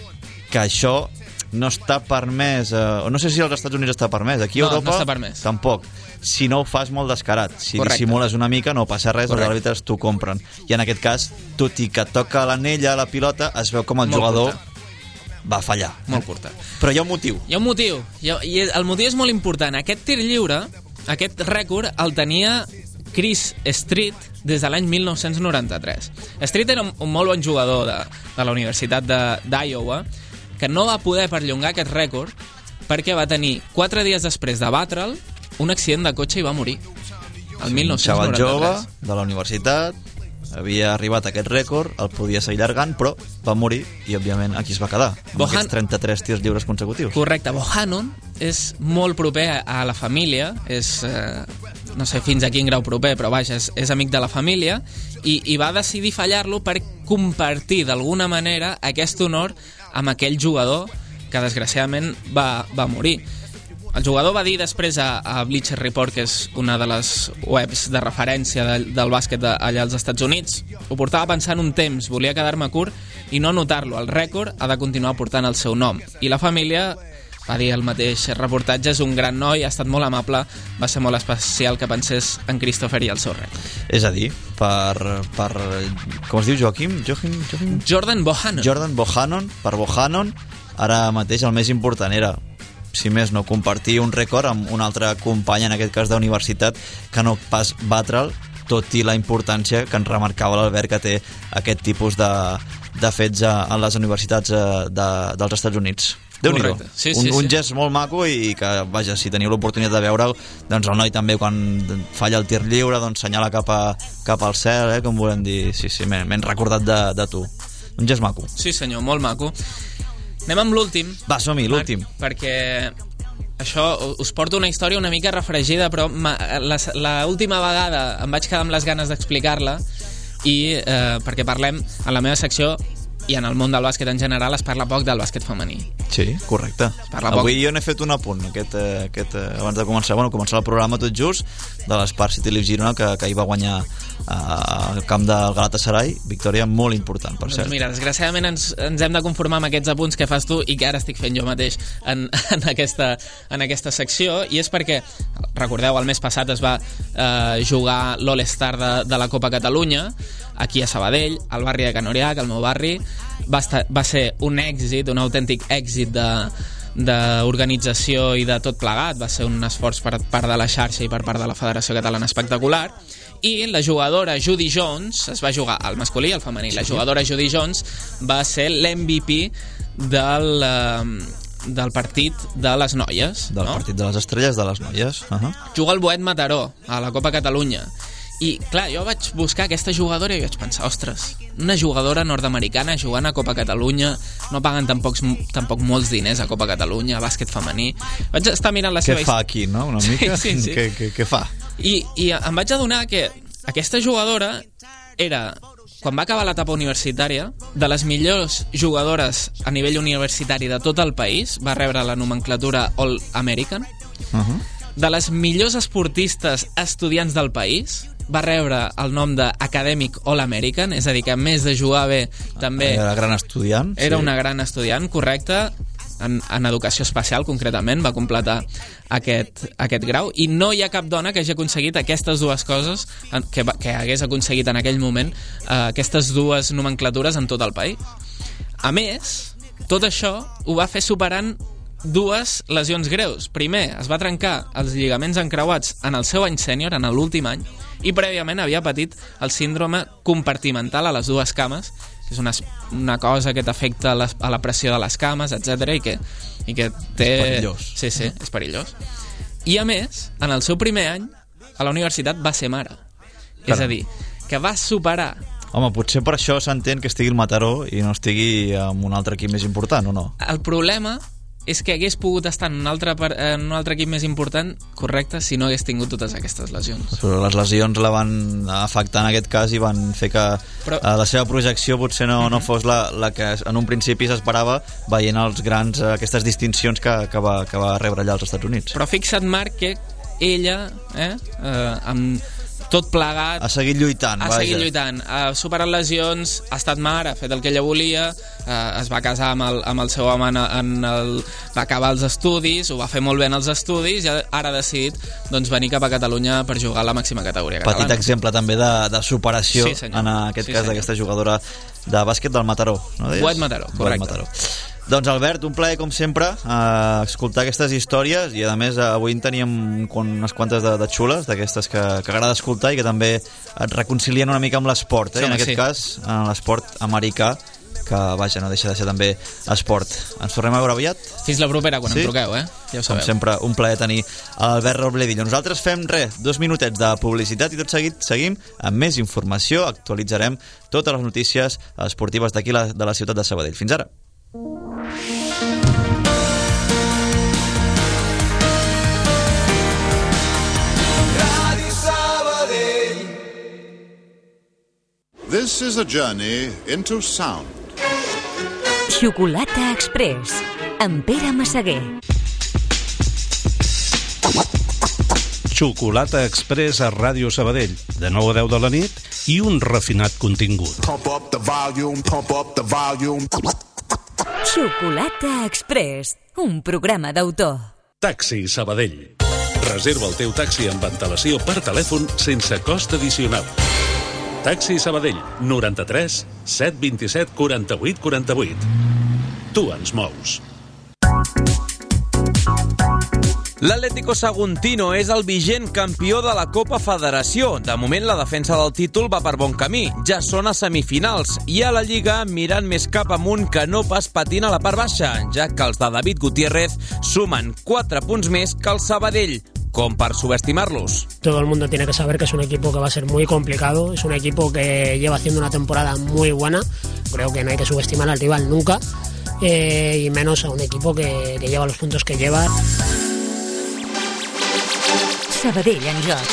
Speaker 3: Que això no està permès, eh, no sé si als Estats Units està permès, aquí a
Speaker 21: no,
Speaker 3: Europa
Speaker 21: no està permès.
Speaker 3: Tampoc. Si no ho fas molt descarat, si
Speaker 21: Correcte.
Speaker 3: dissimules una mica no passa res,
Speaker 21: Correcte.
Speaker 3: els àrbitres t'ho compren. I en aquest cas, tot i que toca l'anella a la pilota, es veu com el
Speaker 21: Molt
Speaker 3: jugador
Speaker 21: curta.
Speaker 3: va fallar.
Speaker 21: Molt curta.
Speaker 3: Però hi ha un motiu.
Speaker 21: Hi ha un motiu, hi ha, i el motiu és molt important. Aquest tir lliure, aquest rècord, el tenia Chris Street des de l'any mil nou-cents noranta-tres. Street era un, un molt bon jugador de, de la Universitat d'Iowa, que no va poder perllongar aquest rècord perquè va tenir, quatre dies després de batre'l, un accident de cotxe i va morir. El mil nou-cents noranta-tres.
Speaker 3: Un xaval jove de la universitat, havia arribat a aquest rècord, el podia seguir llargant, però va morir i, òbviament, aquí es va quedar, amb
Speaker 21: Bohan...
Speaker 3: aquests trenta-tres tirs lliures consecutius.
Speaker 21: Correcte. Bohannon és molt proper a la família, és, eh, no sé fins a quin grau proper, però vaja, és, és amic de la família, i, i va decidir fallar-lo per compartir d'alguna manera aquest honor amb aquell jugador que, desgraciadament, va, va morir. El jugador va dir després a, a Bleacher Report, que és una de les webs de referència de, del bàsquet de, allà als Estats Units, ho portava pensant un temps, volia quedar-me curt i no anotar-lo. El rècord ha de continuar portant el seu nom. I la família va dir el mateix reportatge, és un gran noi, ha estat molt amable, va ser molt especial que pensés en Christopher i el seu rècord.
Speaker 3: És a dir, per... per com es diu, Joaquim? Joaquim? Joaquim?
Speaker 21: Jordan Bohannon.
Speaker 3: Jordan Bohannon. Per Bohannon, ara mateix el més important era, si més no, compartir un rècord amb un altre company, en aquest cas d'universitat, que no pas batre'l, tot i la importància que ens remarcava l'Albert que té aquest tipus de, de fets en les universitats de, dels Estats Units. Déu-n'hi-do.
Speaker 21: Sí,
Speaker 3: un,
Speaker 21: sí,
Speaker 3: un
Speaker 21: sí.
Speaker 3: gest molt maco i que, vaja, si teniu l'oportunitat de veure'l, doncs el noi també quan falla el tir lliure doncs senyala cap, a, cap al cel, eh, com volem dir. Sí, sí, m'he recordat de, de tu. Un gest maco.
Speaker 21: Sí, senyor, molt maco. Anem amb l'últim.
Speaker 3: Va, som-hi, l'últim.
Speaker 21: Perquè això us porto una història una mica refregida, però l'última vegada em vaig quedar amb les ganes d'explicar-la i eh, perquè parlem en la meva secció i en el món del bàsquet en general es parla poc del bàsquet femení.
Speaker 3: Sí, correcte. Avui jo n'he fet un apunt aquest, aquest, abans de començar, bueno, començar el programa tot just, de l'Espar City Leaf Girona, que, que hi va guanyar al camp del Galatasaray, victòria molt important, per cert.
Speaker 21: Doncs mira, desgraciadament ens, ens hem de conformar amb aquests apunts que fas tu i que ara estic fent jo mateix en, en, aquesta, en aquesta secció, i és perquè, recordeu, el mes passat es va eh, jugar l'All-Star de, de la Copa Catalunya, aquí a Sabadell, al barri de Can Oriac, al meu barri. Va, estar, va ser un èxit, un autèntic èxit de d'organització i de tot plegat. Va ser un esforç per part de la xarxa i per part de la Federació Catalana espectacular. I la jugadora Judy Jones, es va jugar al masculí i al femení, la jugadora Judy Jones va ser l'M V P del, del partit de les noies.
Speaker 3: Del
Speaker 21: no?
Speaker 3: partit de les estrelles de les noies. Uh -huh.
Speaker 21: Juga el Boet Mataró a la Copa Catalunya. I, clar, jo vaig buscar aquesta jugadora i vaig pensar, ostres, una jugadora nord-americana jugant a Copa Catalunya, no paguen tampoc, tampoc molts diners a Copa Catalunya, a bàsquet femení. Vaig estar mirant la seva...
Speaker 3: Què fa aquí, no? Una mica?
Speaker 21: Sí, sí, sí.
Speaker 3: Què, què, què fa?
Speaker 21: I, I em vaig adonar que aquesta jugadora era, quan va acabar l'etapa universitària, de les millors jugadores a nivell universitari de tot el país, va rebre la nomenclatura All-American,
Speaker 3: Uh-huh.
Speaker 21: de les millors esportistes estudiants del país, va rebre el nom d'Academic All-American, és a dir, que a més de jugar bé, també...
Speaker 3: Era gran estudiant.
Speaker 21: Era
Speaker 3: sí.
Speaker 21: una gran estudiant, correcte, en, en educació especial, concretament, va completar aquest, aquest grau, i no hi ha cap dona que hagi aconseguit aquestes dues coses, que, que hagués aconseguit en aquell moment eh, aquestes dues nomenclatures en tot el país. A més, tot això ho va fer superant dues lesions greus. Primer, es va trencar els lligaments encreuats en el seu any sènior, en l'últim any, i prèviament havia patit el síndrome compartimental a les dues cames, que és una, una cosa que t'afecta a, les, a la pressió de les cames, etcètera, i que, i que té...
Speaker 3: És perillós.
Speaker 21: Sí, sí, és perillós. I a més, en el seu primer any, a la universitat va ser mare. Caram. És a dir, que va superar
Speaker 3: Home, potser per això s'entén que estigui el Mataró i no estigui en un altre equip més important, o no?
Speaker 21: El problema és que hagués pogut estar en un altre, en un altre equip més important, correcte, si no hagués tingut totes aquestes lesions.
Speaker 3: Però les lesions la van afectar en aquest cas i van fer que Però... la seva projecció potser no, uh-huh. no fos la, la que en un principi s'esperava veient els grans, aquestes distincions que, que, va, que va rebre allà als Estats Units.
Speaker 21: Però fixa't, Marc, que ella, eh, eh, amb tot plegat...
Speaker 3: Ha seguit lluitant,
Speaker 21: ha
Speaker 3: vaja.
Speaker 21: seguit lluitant, ha superat lesions, ha estat mare, ha fet el que ella volia, eh, es va casar amb el, amb el seu home, en, en el, va acabar els estudis, ho va fer molt bé en els estudis, i ara ha decidit doncs, venir cap a Catalunya per jugar a la màxima categoria catalana.
Speaker 3: Petit exemple també de, de superació,
Speaker 21: sí,
Speaker 3: en aquest
Speaker 21: sí,
Speaker 3: cas, d'aquesta jugadora de bàsquet del Mataró. No
Speaker 21: Guat Mataró, correcte.
Speaker 3: Mataró. Doncs Albert, un plaer com sempre eh, escoltar aquestes històries i a més avui en teníem unes quantes de, de xules d'aquestes que, que agrada escoltar i que també et reconcilien una mica amb l'esport, eh?
Speaker 21: Sí,
Speaker 3: en aquest
Speaker 21: sí.
Speaker 3: cas en l'esport americà, que vaja, no deixa de ser també esport. Ens tornem a veure aviat?
Speaker 21: Fins la propera, quan
Speaker 3: sí?
Speaker 21: em truqueu, eh? Ja ho sabeu.
Speaker 3: Com sempre, un plaer tenir Albert Robledillo. Nosaltres fem res, dos minutets de publicitat i tot seguit seguim amb més informació, actualitzarem totes les notícies esportives d'aquí la, de la ciutat de Sabadell. Fins ara.
Speaker 20: This is a journey into sound.
Speaker 1: Xocolata Express, amb Pere Massaguer.
Speaker 2: Xocolata Express a Ràdio Sabadell, de nou a deu de la nit i un refinat contingut.
Speaker 20: Pump up the volume, pump up the volume.
Speaker 1: Xocolata Express, un programa d'autor.
Speaker 2: Taxi Sabadell. Reserva el teu taxi amb antelació per telèfon sense cost addicional. Taxi Sabadell, noranta-tres set vint-i-set quaranta-vuit quaranta-vuit. Tu ens mous.
Speaker 16: L'Atlético Saguntino és el vigent campió de la Copa Federació. De moment, la defensa del títol va per bon camí. Ja són a semifinals i a la Lliga mirant més cap amunt que no pas patint a la part baixa, ja que els de David Gutiérrez sumen quatre punts més que el Sabadell, com per subestimarlos.
Speaker 22: Todo el mundo tiene que saber que es un equipo que va a ser muy complicado, es un equipo que lleva haciendo una temporada muy buena, creo que no hay que subestimar al rival nunca, eh, y menos a un equipo que, que lleva los puntos que lleva.
Speaker 1: Sabadell en joc.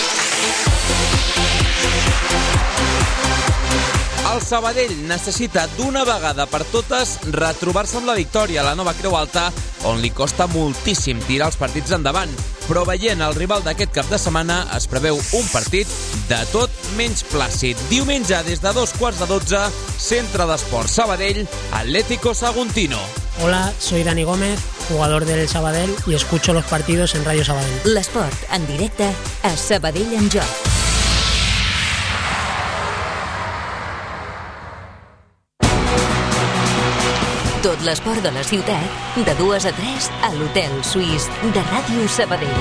Speaker 16: El Sabadell necessita d'una vegada per totes retrobar-se amb la victòria a la nova Creu Alta, on li costa moltíssim tirar els partits endavant. Però veient el rival d'aquest cap de setmana es preveu un partit de tot menys plàcid. Diumenge des de dos quarts de dotze, Centre d'Esport Sabadell, Atlético Saguntino.
Speaker 22: Hola, soy Dani Gómez, jugador del Sabadell y escucho los partidos en Radio Sabadell.
Speaker 1: L'esport en directe a Sabadell en joc. Tot l'esport de la ciutat, de dues a tres, a l'Hotel Suís de Ràdio Sabadell.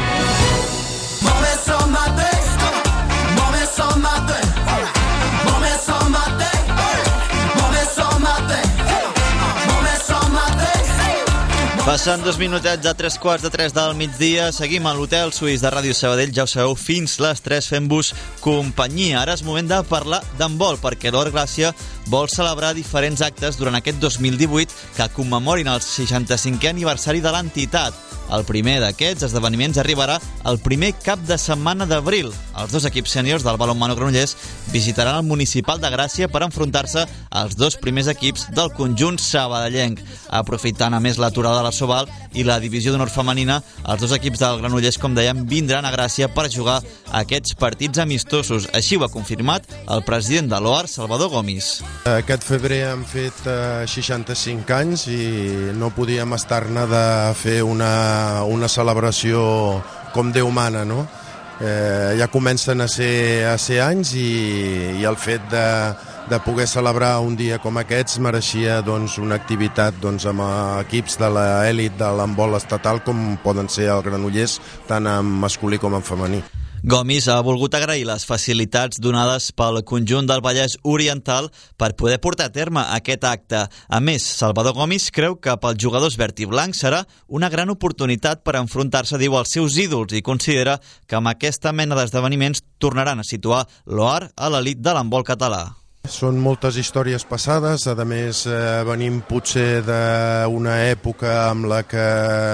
Speaker 3: Passant dos minutets a tres quarts de tres del migdia, seguim a l'Hotel Suís de Ràdio Sabadell, ja ho sabeu, fins les tres fent-vos companyia. Ara és moment de parlar d'handbol, perquè l'Or Gràcia vol celebrar diferents actes durant aquest dos mil divuit que commemorin el seixanta-cinquè aniversari de l'entitat. El primer d'aquests esdeveniments arribarà el primer cap de setmana d'abril. Els dos equips sèniors del balonmano Granollers visitaran el municipal de Gràcia per enfrontar-se als dos primers equips del conjunt sabadellenc. Aprofitant a més l'aturada de la Sobal i la divisió d'honor femenina, els dos equips del Granollers, com dèiem, vindran a Gràcia per jugar aquests partits amistosos. Així ho ha confirmat el president de l'O A R, Salvador Gomis.
Speaker 23: Aquest febrer hem fet eh, seixanta-cinc anys i no podíem estar-ne de fer una, una celebració com Déu mana, no? Eh, ja comencen a ser, a ser anys i, i el fet de, de poder celebrar un dia com aquests mereixia doncs, una activitat doncs, amb equips de l'elit de l'handbol estatal com poden ser el Granollers, tant en masculí com en femení.
Speaker 3: Gomis ha volgut agrair les facilitats donades pel conjunt del Vallès Oriental per poder portar a terme aquest acte. A més, Salvador Gomis creu que pels jugadors verd i blanc serà una gran oportunitat per enfrontar-se, diu, als seus ídols i considera que amb aquesta mena d'esdeveniments tornaran a situar l'O A R a l'elit de l'handbol català.
Speaker 23: Són moltes històries passades, a més eh, venim potser d'una època amb la que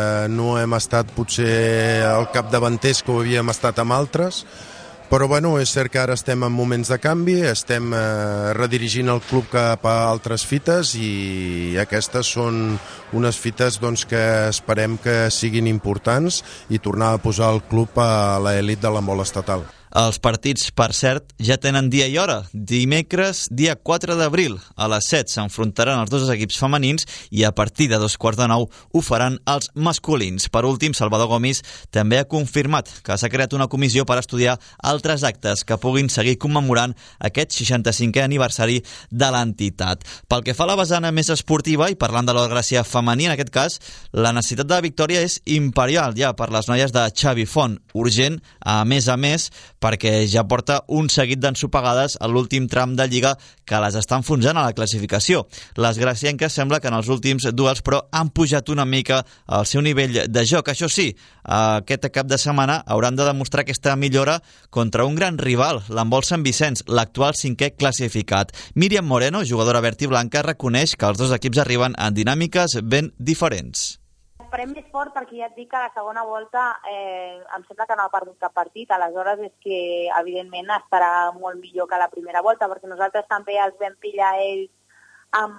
Speaker 23: no hem estat potser al capdavanters que ho havíem estat amb altres, però bueno, és cert que ara estem en moments de canvi, estem eh, redirigint el club cap a altres fites i aquestes són unes fites doncs, que esperem que siguin importants i tornar a posar el club a l'elit de l'handbol estatal.
Speaker 3: Els partits, per cert, ja tenen dia i hora. Dimecres, dia quatre d'abril, a les set s'enfrontaran els dos equips femenins i a partir de dos quarts de nou ho faran els masculins. Per últim, Salvador Gomis també ha confirmat que s'ha creat una comissió per estudiar altres actes que puguin seguir commemorant aquest seixanta-cinquè aniversari de l'entitat. Pel que fa a la vessant més esportiva i parlant de l'Or Gràcia femení, en aquest cas, la necessitat de la victòria és imperial ja per les noies de Xavi Font. Urgent, a més a més, perquè ja porta un seguit d'ensopegades a l'últim tram de Lliga que les està enfonsant a la classificació. Les gracienques sembla que en els últims duels però han pujat una mica el seu nivell de joc. Això sí, aquest cap de setmana hauran de demostrar aquesta millora contra un gran rival, l'handbol Sant Vicenç, l'actual cinquè classificat. Míriam Moreno, jugadora verd i blanca, reconeix que els dos equips arriben en dinàmiques ben diferents.
Speaker 4: Esperem més fort perquè ja et dic que a la segona volta eh, em sembla que no ha perdut cap partit, aleshores és que evidentment estarà molt millor que la primera volta perquè nosaltres també els vam pillar ells amb,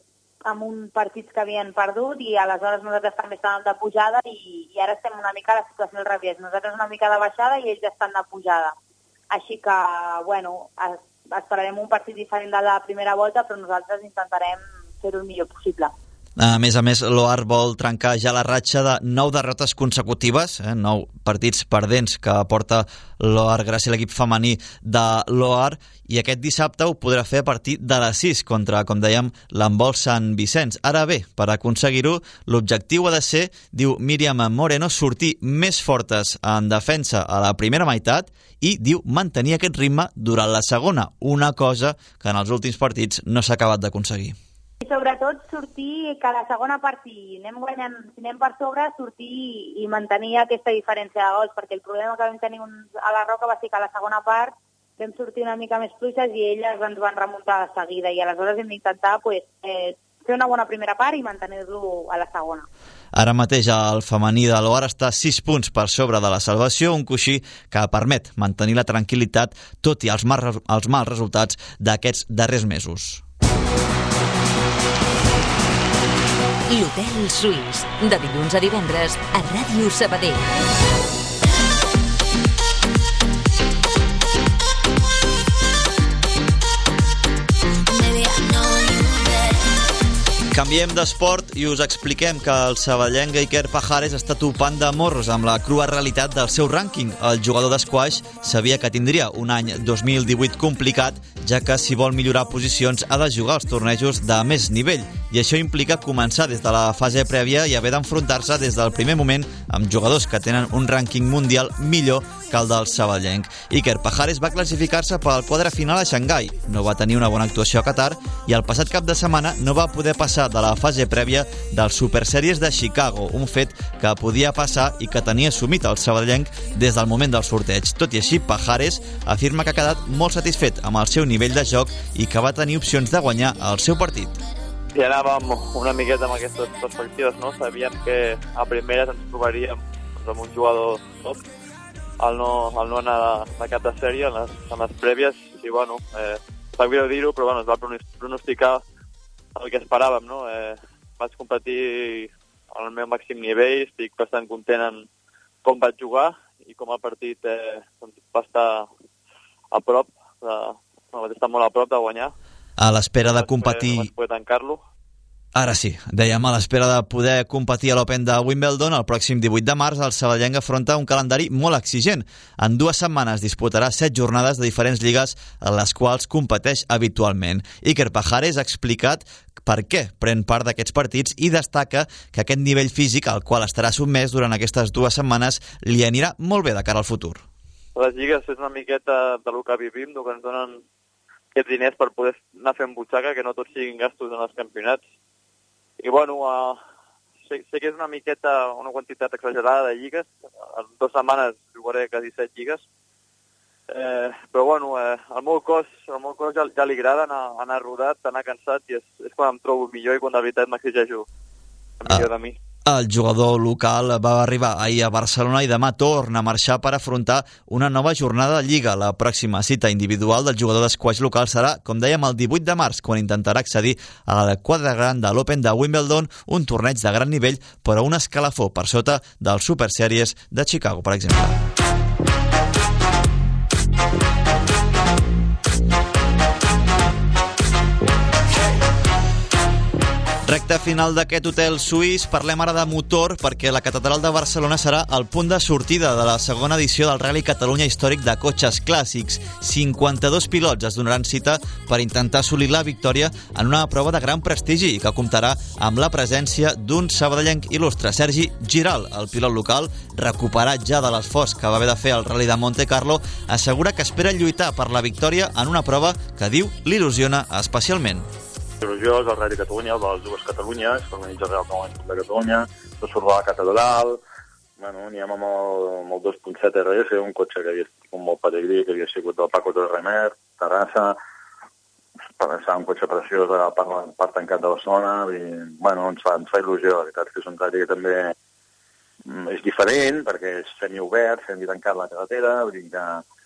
Speaker 4: amb un partit que havien perdut i aleshores nosaltres també estàvem de pujada i, i ara estem una mica a la situació al revés, nosaltres una mica de baixada i ells estan de pujada, així que bueno, esperarem un partit diferent de la primera volta però nosaltres intentarem fer-ho el millor possible.
Speaker 3: A més a més, l'O A R vol trencar ja la ratxa de nou derrotes consecutives, eh, nou partits perdents que porta l'O A R gràcies a l'equip femení de l'O A R, i aquest dissabte ho podrà fer a partir de les sis contra, com dèiem, l'handbol Sant Vicenç. Ara bé, per aconseguir-ho, l'objectiu ha de ser, diu Míriam Moreno, sortir més fortes en defensa a la primera meitat i, diu, mantenir aquest ritme durant la segona, una cosa que en els últims partits no s'ha acabat d'aconseguir.
Speaker 4: I sobretot sortir, que a la segona part, si anem guanyant, si anem per sobre, sortir i mantenir aquesta diferència de gols, perquè el problema que vam tenir a la Roca va ser que a la segona part vam sortir una mica més fluixes i elles ens van remuntar de seguida, i aleshores hem d'intentar pues, eh, fer una bona primera part i mantenir-lo a la segona.
Speaker 3: Ara mateix el femení de l'O A R està sis punts per sobre de la salvació, un coixí que permet mantenir la tranquil·litat tot i els mals, els mals resultats d'aquests darrers mesos.
Speaker 1: L'Hotel Suís, de dilluns a divendres a Ràdio Sabadell.
Speaker 3: Canviem d'esport i us expliquem que el sabadellenc Iker Pajares està topant de morros amb la crua realitat del seu rànquing. El jugador d'esquaix sabia que tindria un any dos mil divuit complicat, ja que si vol millorar posicions ha de jugar als tornejos de més nivell, i això implica començar des de la fase prèvia i haver d'enfrontar-se des del primer moment amb jugadors que tenen un rànquing mundial millor que el del sabadellenc. Iker Pajares va classificar-se pel quadre final a Xangai, no va tenir una bona actuació a Qatar i el passat cap de setmana no va poder passar de la fase prèvia dels Super Series de Chicago, un fet que podia passar i que tenia assumit el sabadellenc des del moment del sorteig. Tot i així, Pajares afirma que ha quedat molt satisfet amb el seu nivell de joc i que va tenir opcions de guanyar el seu partit.
Speaker 5: I anàvem una miqueta amb aquestes perspectives, no? Sabíem que a primeres ens trobaríem amb un jugador top al no, al no anar de, de cap de sèrie en les, en les prèvies, i bueno, eh, sap greu dir-ho, però bueno, es va pronosticar el que esperàvem, no? Eh, vaig competir al meu màxim nivell, estic bastant content en com vaig jugar i com el partit eh, va estar a prop, de, va estar molt a prop de guanyar.
Speaker 3: A l'espera de competir...
Speaker 5: No vaig poder tancar-lo.
Speaker 3: Ara sí, dèiem, a l'espera de poder competir a l'Open de Wimbledon el pròxim divuit de març, el sabadellenc afronta un calendari molt exigent. En dues setmanes disputarà set jornades de diferents lligues en les quals competeix habitualment. Iker Pajares ha explicat per què pren part d'aquests partits i destaca que aquest nivell físic al qual estarà sotmès durant aquestes dues setmanes li anirà molt bé de cara al futur.
Speaker 5: Les lligues és una miqueta de lo que vivim, que ens donen aquests diners per poder anar fent butxaca, que no tots siguin gastos en els campionats. I bueno, uh, sé, sé que és una miqueta, una quantitat exagerada de lligues. En dues setmanes jugaré quasi set lligues. Eh, però bueno, eh, el meu cos, el meu cos ja, ja li agrada anar, anar rodat, anar cansat, i és, és quan em trobo millor i quan de veritat m'exigeixo millor de mi.
Speaker 3: El jugador local va arribar ahir a Barcelona i demà torna a marxar per afrontar una nova jornada de Lliga. La pròxima cita individual del jugador d'esquaix local serà, com dèiem, el divuit de març, quan intentarà accedir a la quadra gran de l'Open de Wimbledon, un torneig de gran nivell, però un escalafó per sota del Super Series de Chicago, per exemple. Recte final d'aquest hotel suís, parlem ara de motor, perquè la Catedral de Barcelona serà el punt de sortida de la segona edició del Rally Catalunya Històric de cotxes clàssics. cinquanta-dos pilots es donaran cita per intentar assolir la victòria en una prova de gran prestigi i que comptarà amb la presència d'un sabadellenc il·lustre, Sergi Giral. El pilot local, recuperat ja de l'esforç que va haver de fer el Rally de Monte Carlo, assegura que espera lluitar per la victòria en una prova que diu l'il·lusiona especialment.
Speaker 7: Il·lusió és el Rally Catalunya, el de les dues Catalunyes, que organitza el Real de Catalunya, de surt de la Catedral, bueno, anem amb el, amb el dos punt set R S, un cotxe que havia estat molt peregrí, que havia sigut del Paco Torremer, Terrassa, serà un cotxe preciós al parc, parc tancat de Barcelona, i bueno, ens fa, ens fa il·lusió, la veritat que és un rally que també és diferent, perquè és semiobert, semi-tancat la carretera, vull dir que,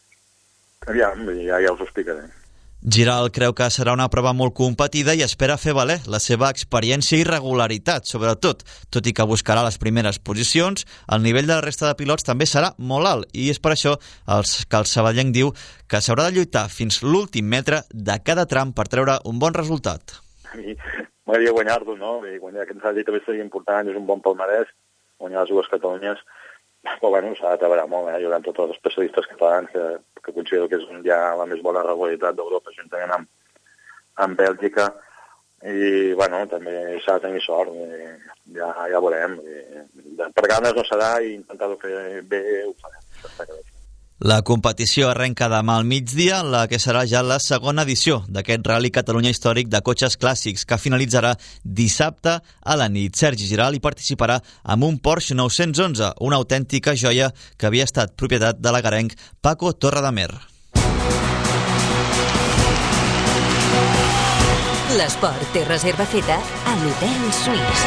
Speaker 7: aviam, ja, ja us ho explicaré.
Speaker 3: Giral creu que serà una prova molt competida i espera fer valer la seva experiència i regularitat, sobretot. Tot i que buscarà les primeres posicions, el nivell de la resta de pilots també serà molt alt, i és per això els, que el sabadellenc diu que s'haurà de lluitar fins l'últim metre de cada tram per treure un bon resultat.
Speaker 7: M'agradaria guanyar-lo, no? Guanyar aquest rally també seria important, és un bon palmarès, guanyar les dues Catalunyes, però bueno, s'ha de treballar molt, eh? Hi haurà tots els especialistes catalans que, que considero que és ja la més bona regularitat d'Europa, juntament amb, amb Bèlgica, i bueno, també s'ha de tenir sort, i ja, ja veurem. I, per ganes no serà, i intentar-ho fer bé ho farem.
Speaker 3: La competició arrenca demà al migdia, en la que serà ja la segona edició d'aquest Rally Catalunya Històric de cotxes clàssics, que finalitzarà dissabte a la nit. Sergi Giral hi participarà amb un Porsche nou-cents onze, una autèntica joia que havia estat propietat de l'agarenc Paco Torredemer.
Speaker 1: L'esport té reserva feta a l'Hotel Suís.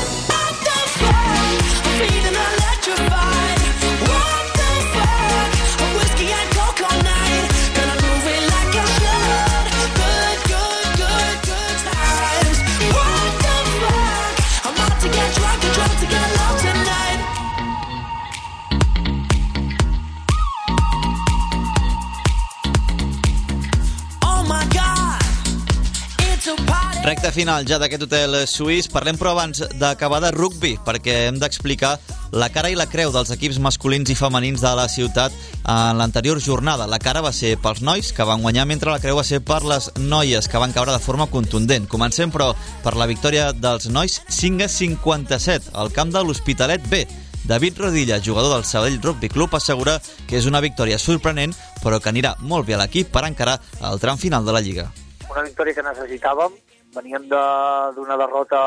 Speaker 3: Recte final ja d'aquest hotel suís. Parlem però abans d'acabar de rugby, perquè hem d'explicar la cara i la creu dels equips masculins i femenins de la ciutat en l'anterior jornada. La cara va ser pels nois, que van guanyar, mentre la creu va ser per les noies, que van caure de forma contundent. Comencem, però, per la victòria dels nois, cinc a cinquanta-set, al camp de l'Hospitalet B. David Rodilla, jugador del Sabadell Rugby Club, assegura que és una victòria sorprenent, però que anirà molt bé a l'equip per encarar el tram final de la Lliga.
Speaker 10: Una victòria que necessitàvem. Veníem d'una de, derrota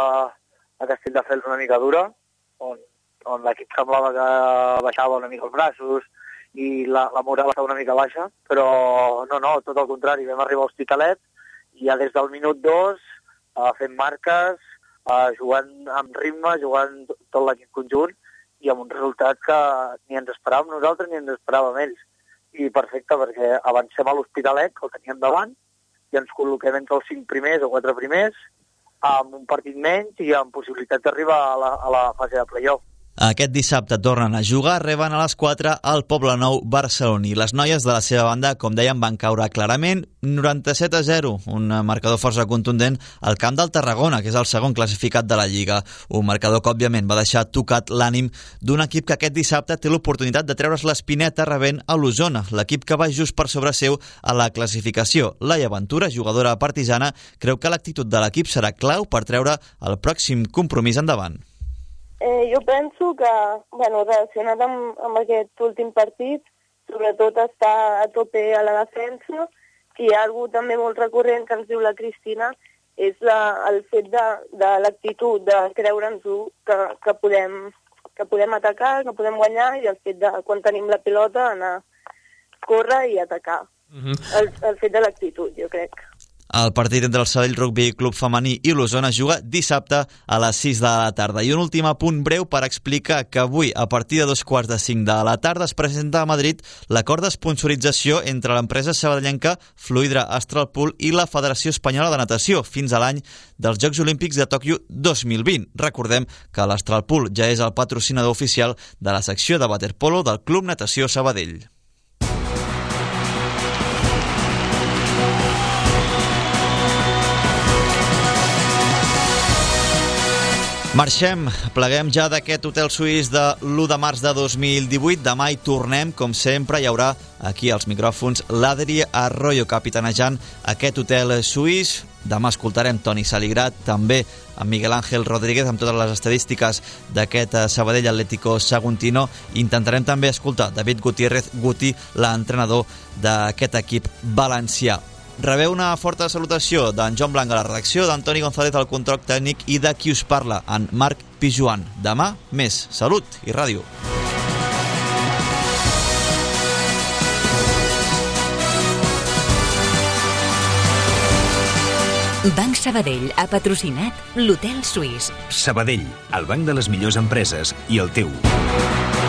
Speaker 10: a Castelldefels una mica dura, on, on l'equip semblava que baixava una mica els braços i la, la moral estava una mica baixa, però no, no, tot el contrari, vam arribar a l'Hospitalet i ja des del minut dos eh, fent marques, eh, jugant amb ritme, jugant tot l'equip conjunt i amb un resultat que ni ens esperàvem nosaltres ni ens esperàvem ells. I perfecte, perquè avancem a l'Hospitalet, que el teníem davant, i ens col·loquem entre els cinc primers o quatre primers, amb un partit menys i amb possibilitat d'arribar a, la, a la fase de play-off.
Speaker 3: Aquest dissabte tornen a jugar, reben a les quatre al Poblenou barceloní. Les noies de la seva banda, com dèiem, van caure clarament noranta-set a zero, un marcador força contundent al camp del Tarragona, que és el segon classificat de la Lliga. Un marcador que, òbviament, va deixar tocat l'ànim d'un equip que aquest dissabte té l'oportunitat de treure's l'espineta rebent a l'Osona, l'equip que va just per sobre seu a la classificació. Laia Ventura, jugadora partisana, creu que l'actitud de l'equip serà clau per treure el pròxim compromís endavant.
Speaker 8: Eh, jo penso que, bueno, relacionat amb, amb aquest últim partit, sobretot està a tope a la defensa, i hi ha algú també molt recurrent que ens diu la Cristina, és la, el fet de, de l'actitud, de creure'ns-ho, que, que, podem, que podem atacar, que podem guanyar, i el fet de, quan tenim la pilota, anar córrer i atacar.
Speaker 6: Uh-huh.
Speaker 8: El, el fet de l'actitud, jo crec.
Speaker 3: El partit entre el Sabadell Rugby Club femení i l'Osona es juga dissabte a les sis de la tarda. I un últim apunt breu per explicar que avui, a partir de dos quarts de cinc de la tarda, es presenta a Madrid l'acord d'esponsorització entre l'empresa sabadellenca Fluidra Astralpool i la Federació Espanyola de Natació fins a l'any dels Jocs Olímpics de Tòquio dos mil vint. Recordem que l'Astralpool ja és el patrocinador oficial de la secció de waterpolo del Club Natació Sabadell. Marxem, pleguem ja d'aquest hotel suís de l'u de març de dos mil divuit. Demà hi tornem, com sempre, hi haurà aquí als micròfons l'Adri Arroyo capitanejant aquest hotel suís. Demà escoltarem Toni Saligrat, també amb Miguel Ángel Rodríguez, amb totes les estadístiques d'aquest Sabadell Atlético Saguntino. Intentarem també escoltar David Gutiérrez Guti, l'entrenador d'aquest equip valencià. Rebeu una forta salutació d'en Joan Blanc a la redacció, d'Antoni González al control tècnic i de qui us parla, en Marc Pijuan. Demà, més salut i ràdio.
Speaker 1: Banc Sabadell ha patrocinat l'Hotel Suís.
Speaker 9: Sabadell, el banc de les millors empreses i el teu.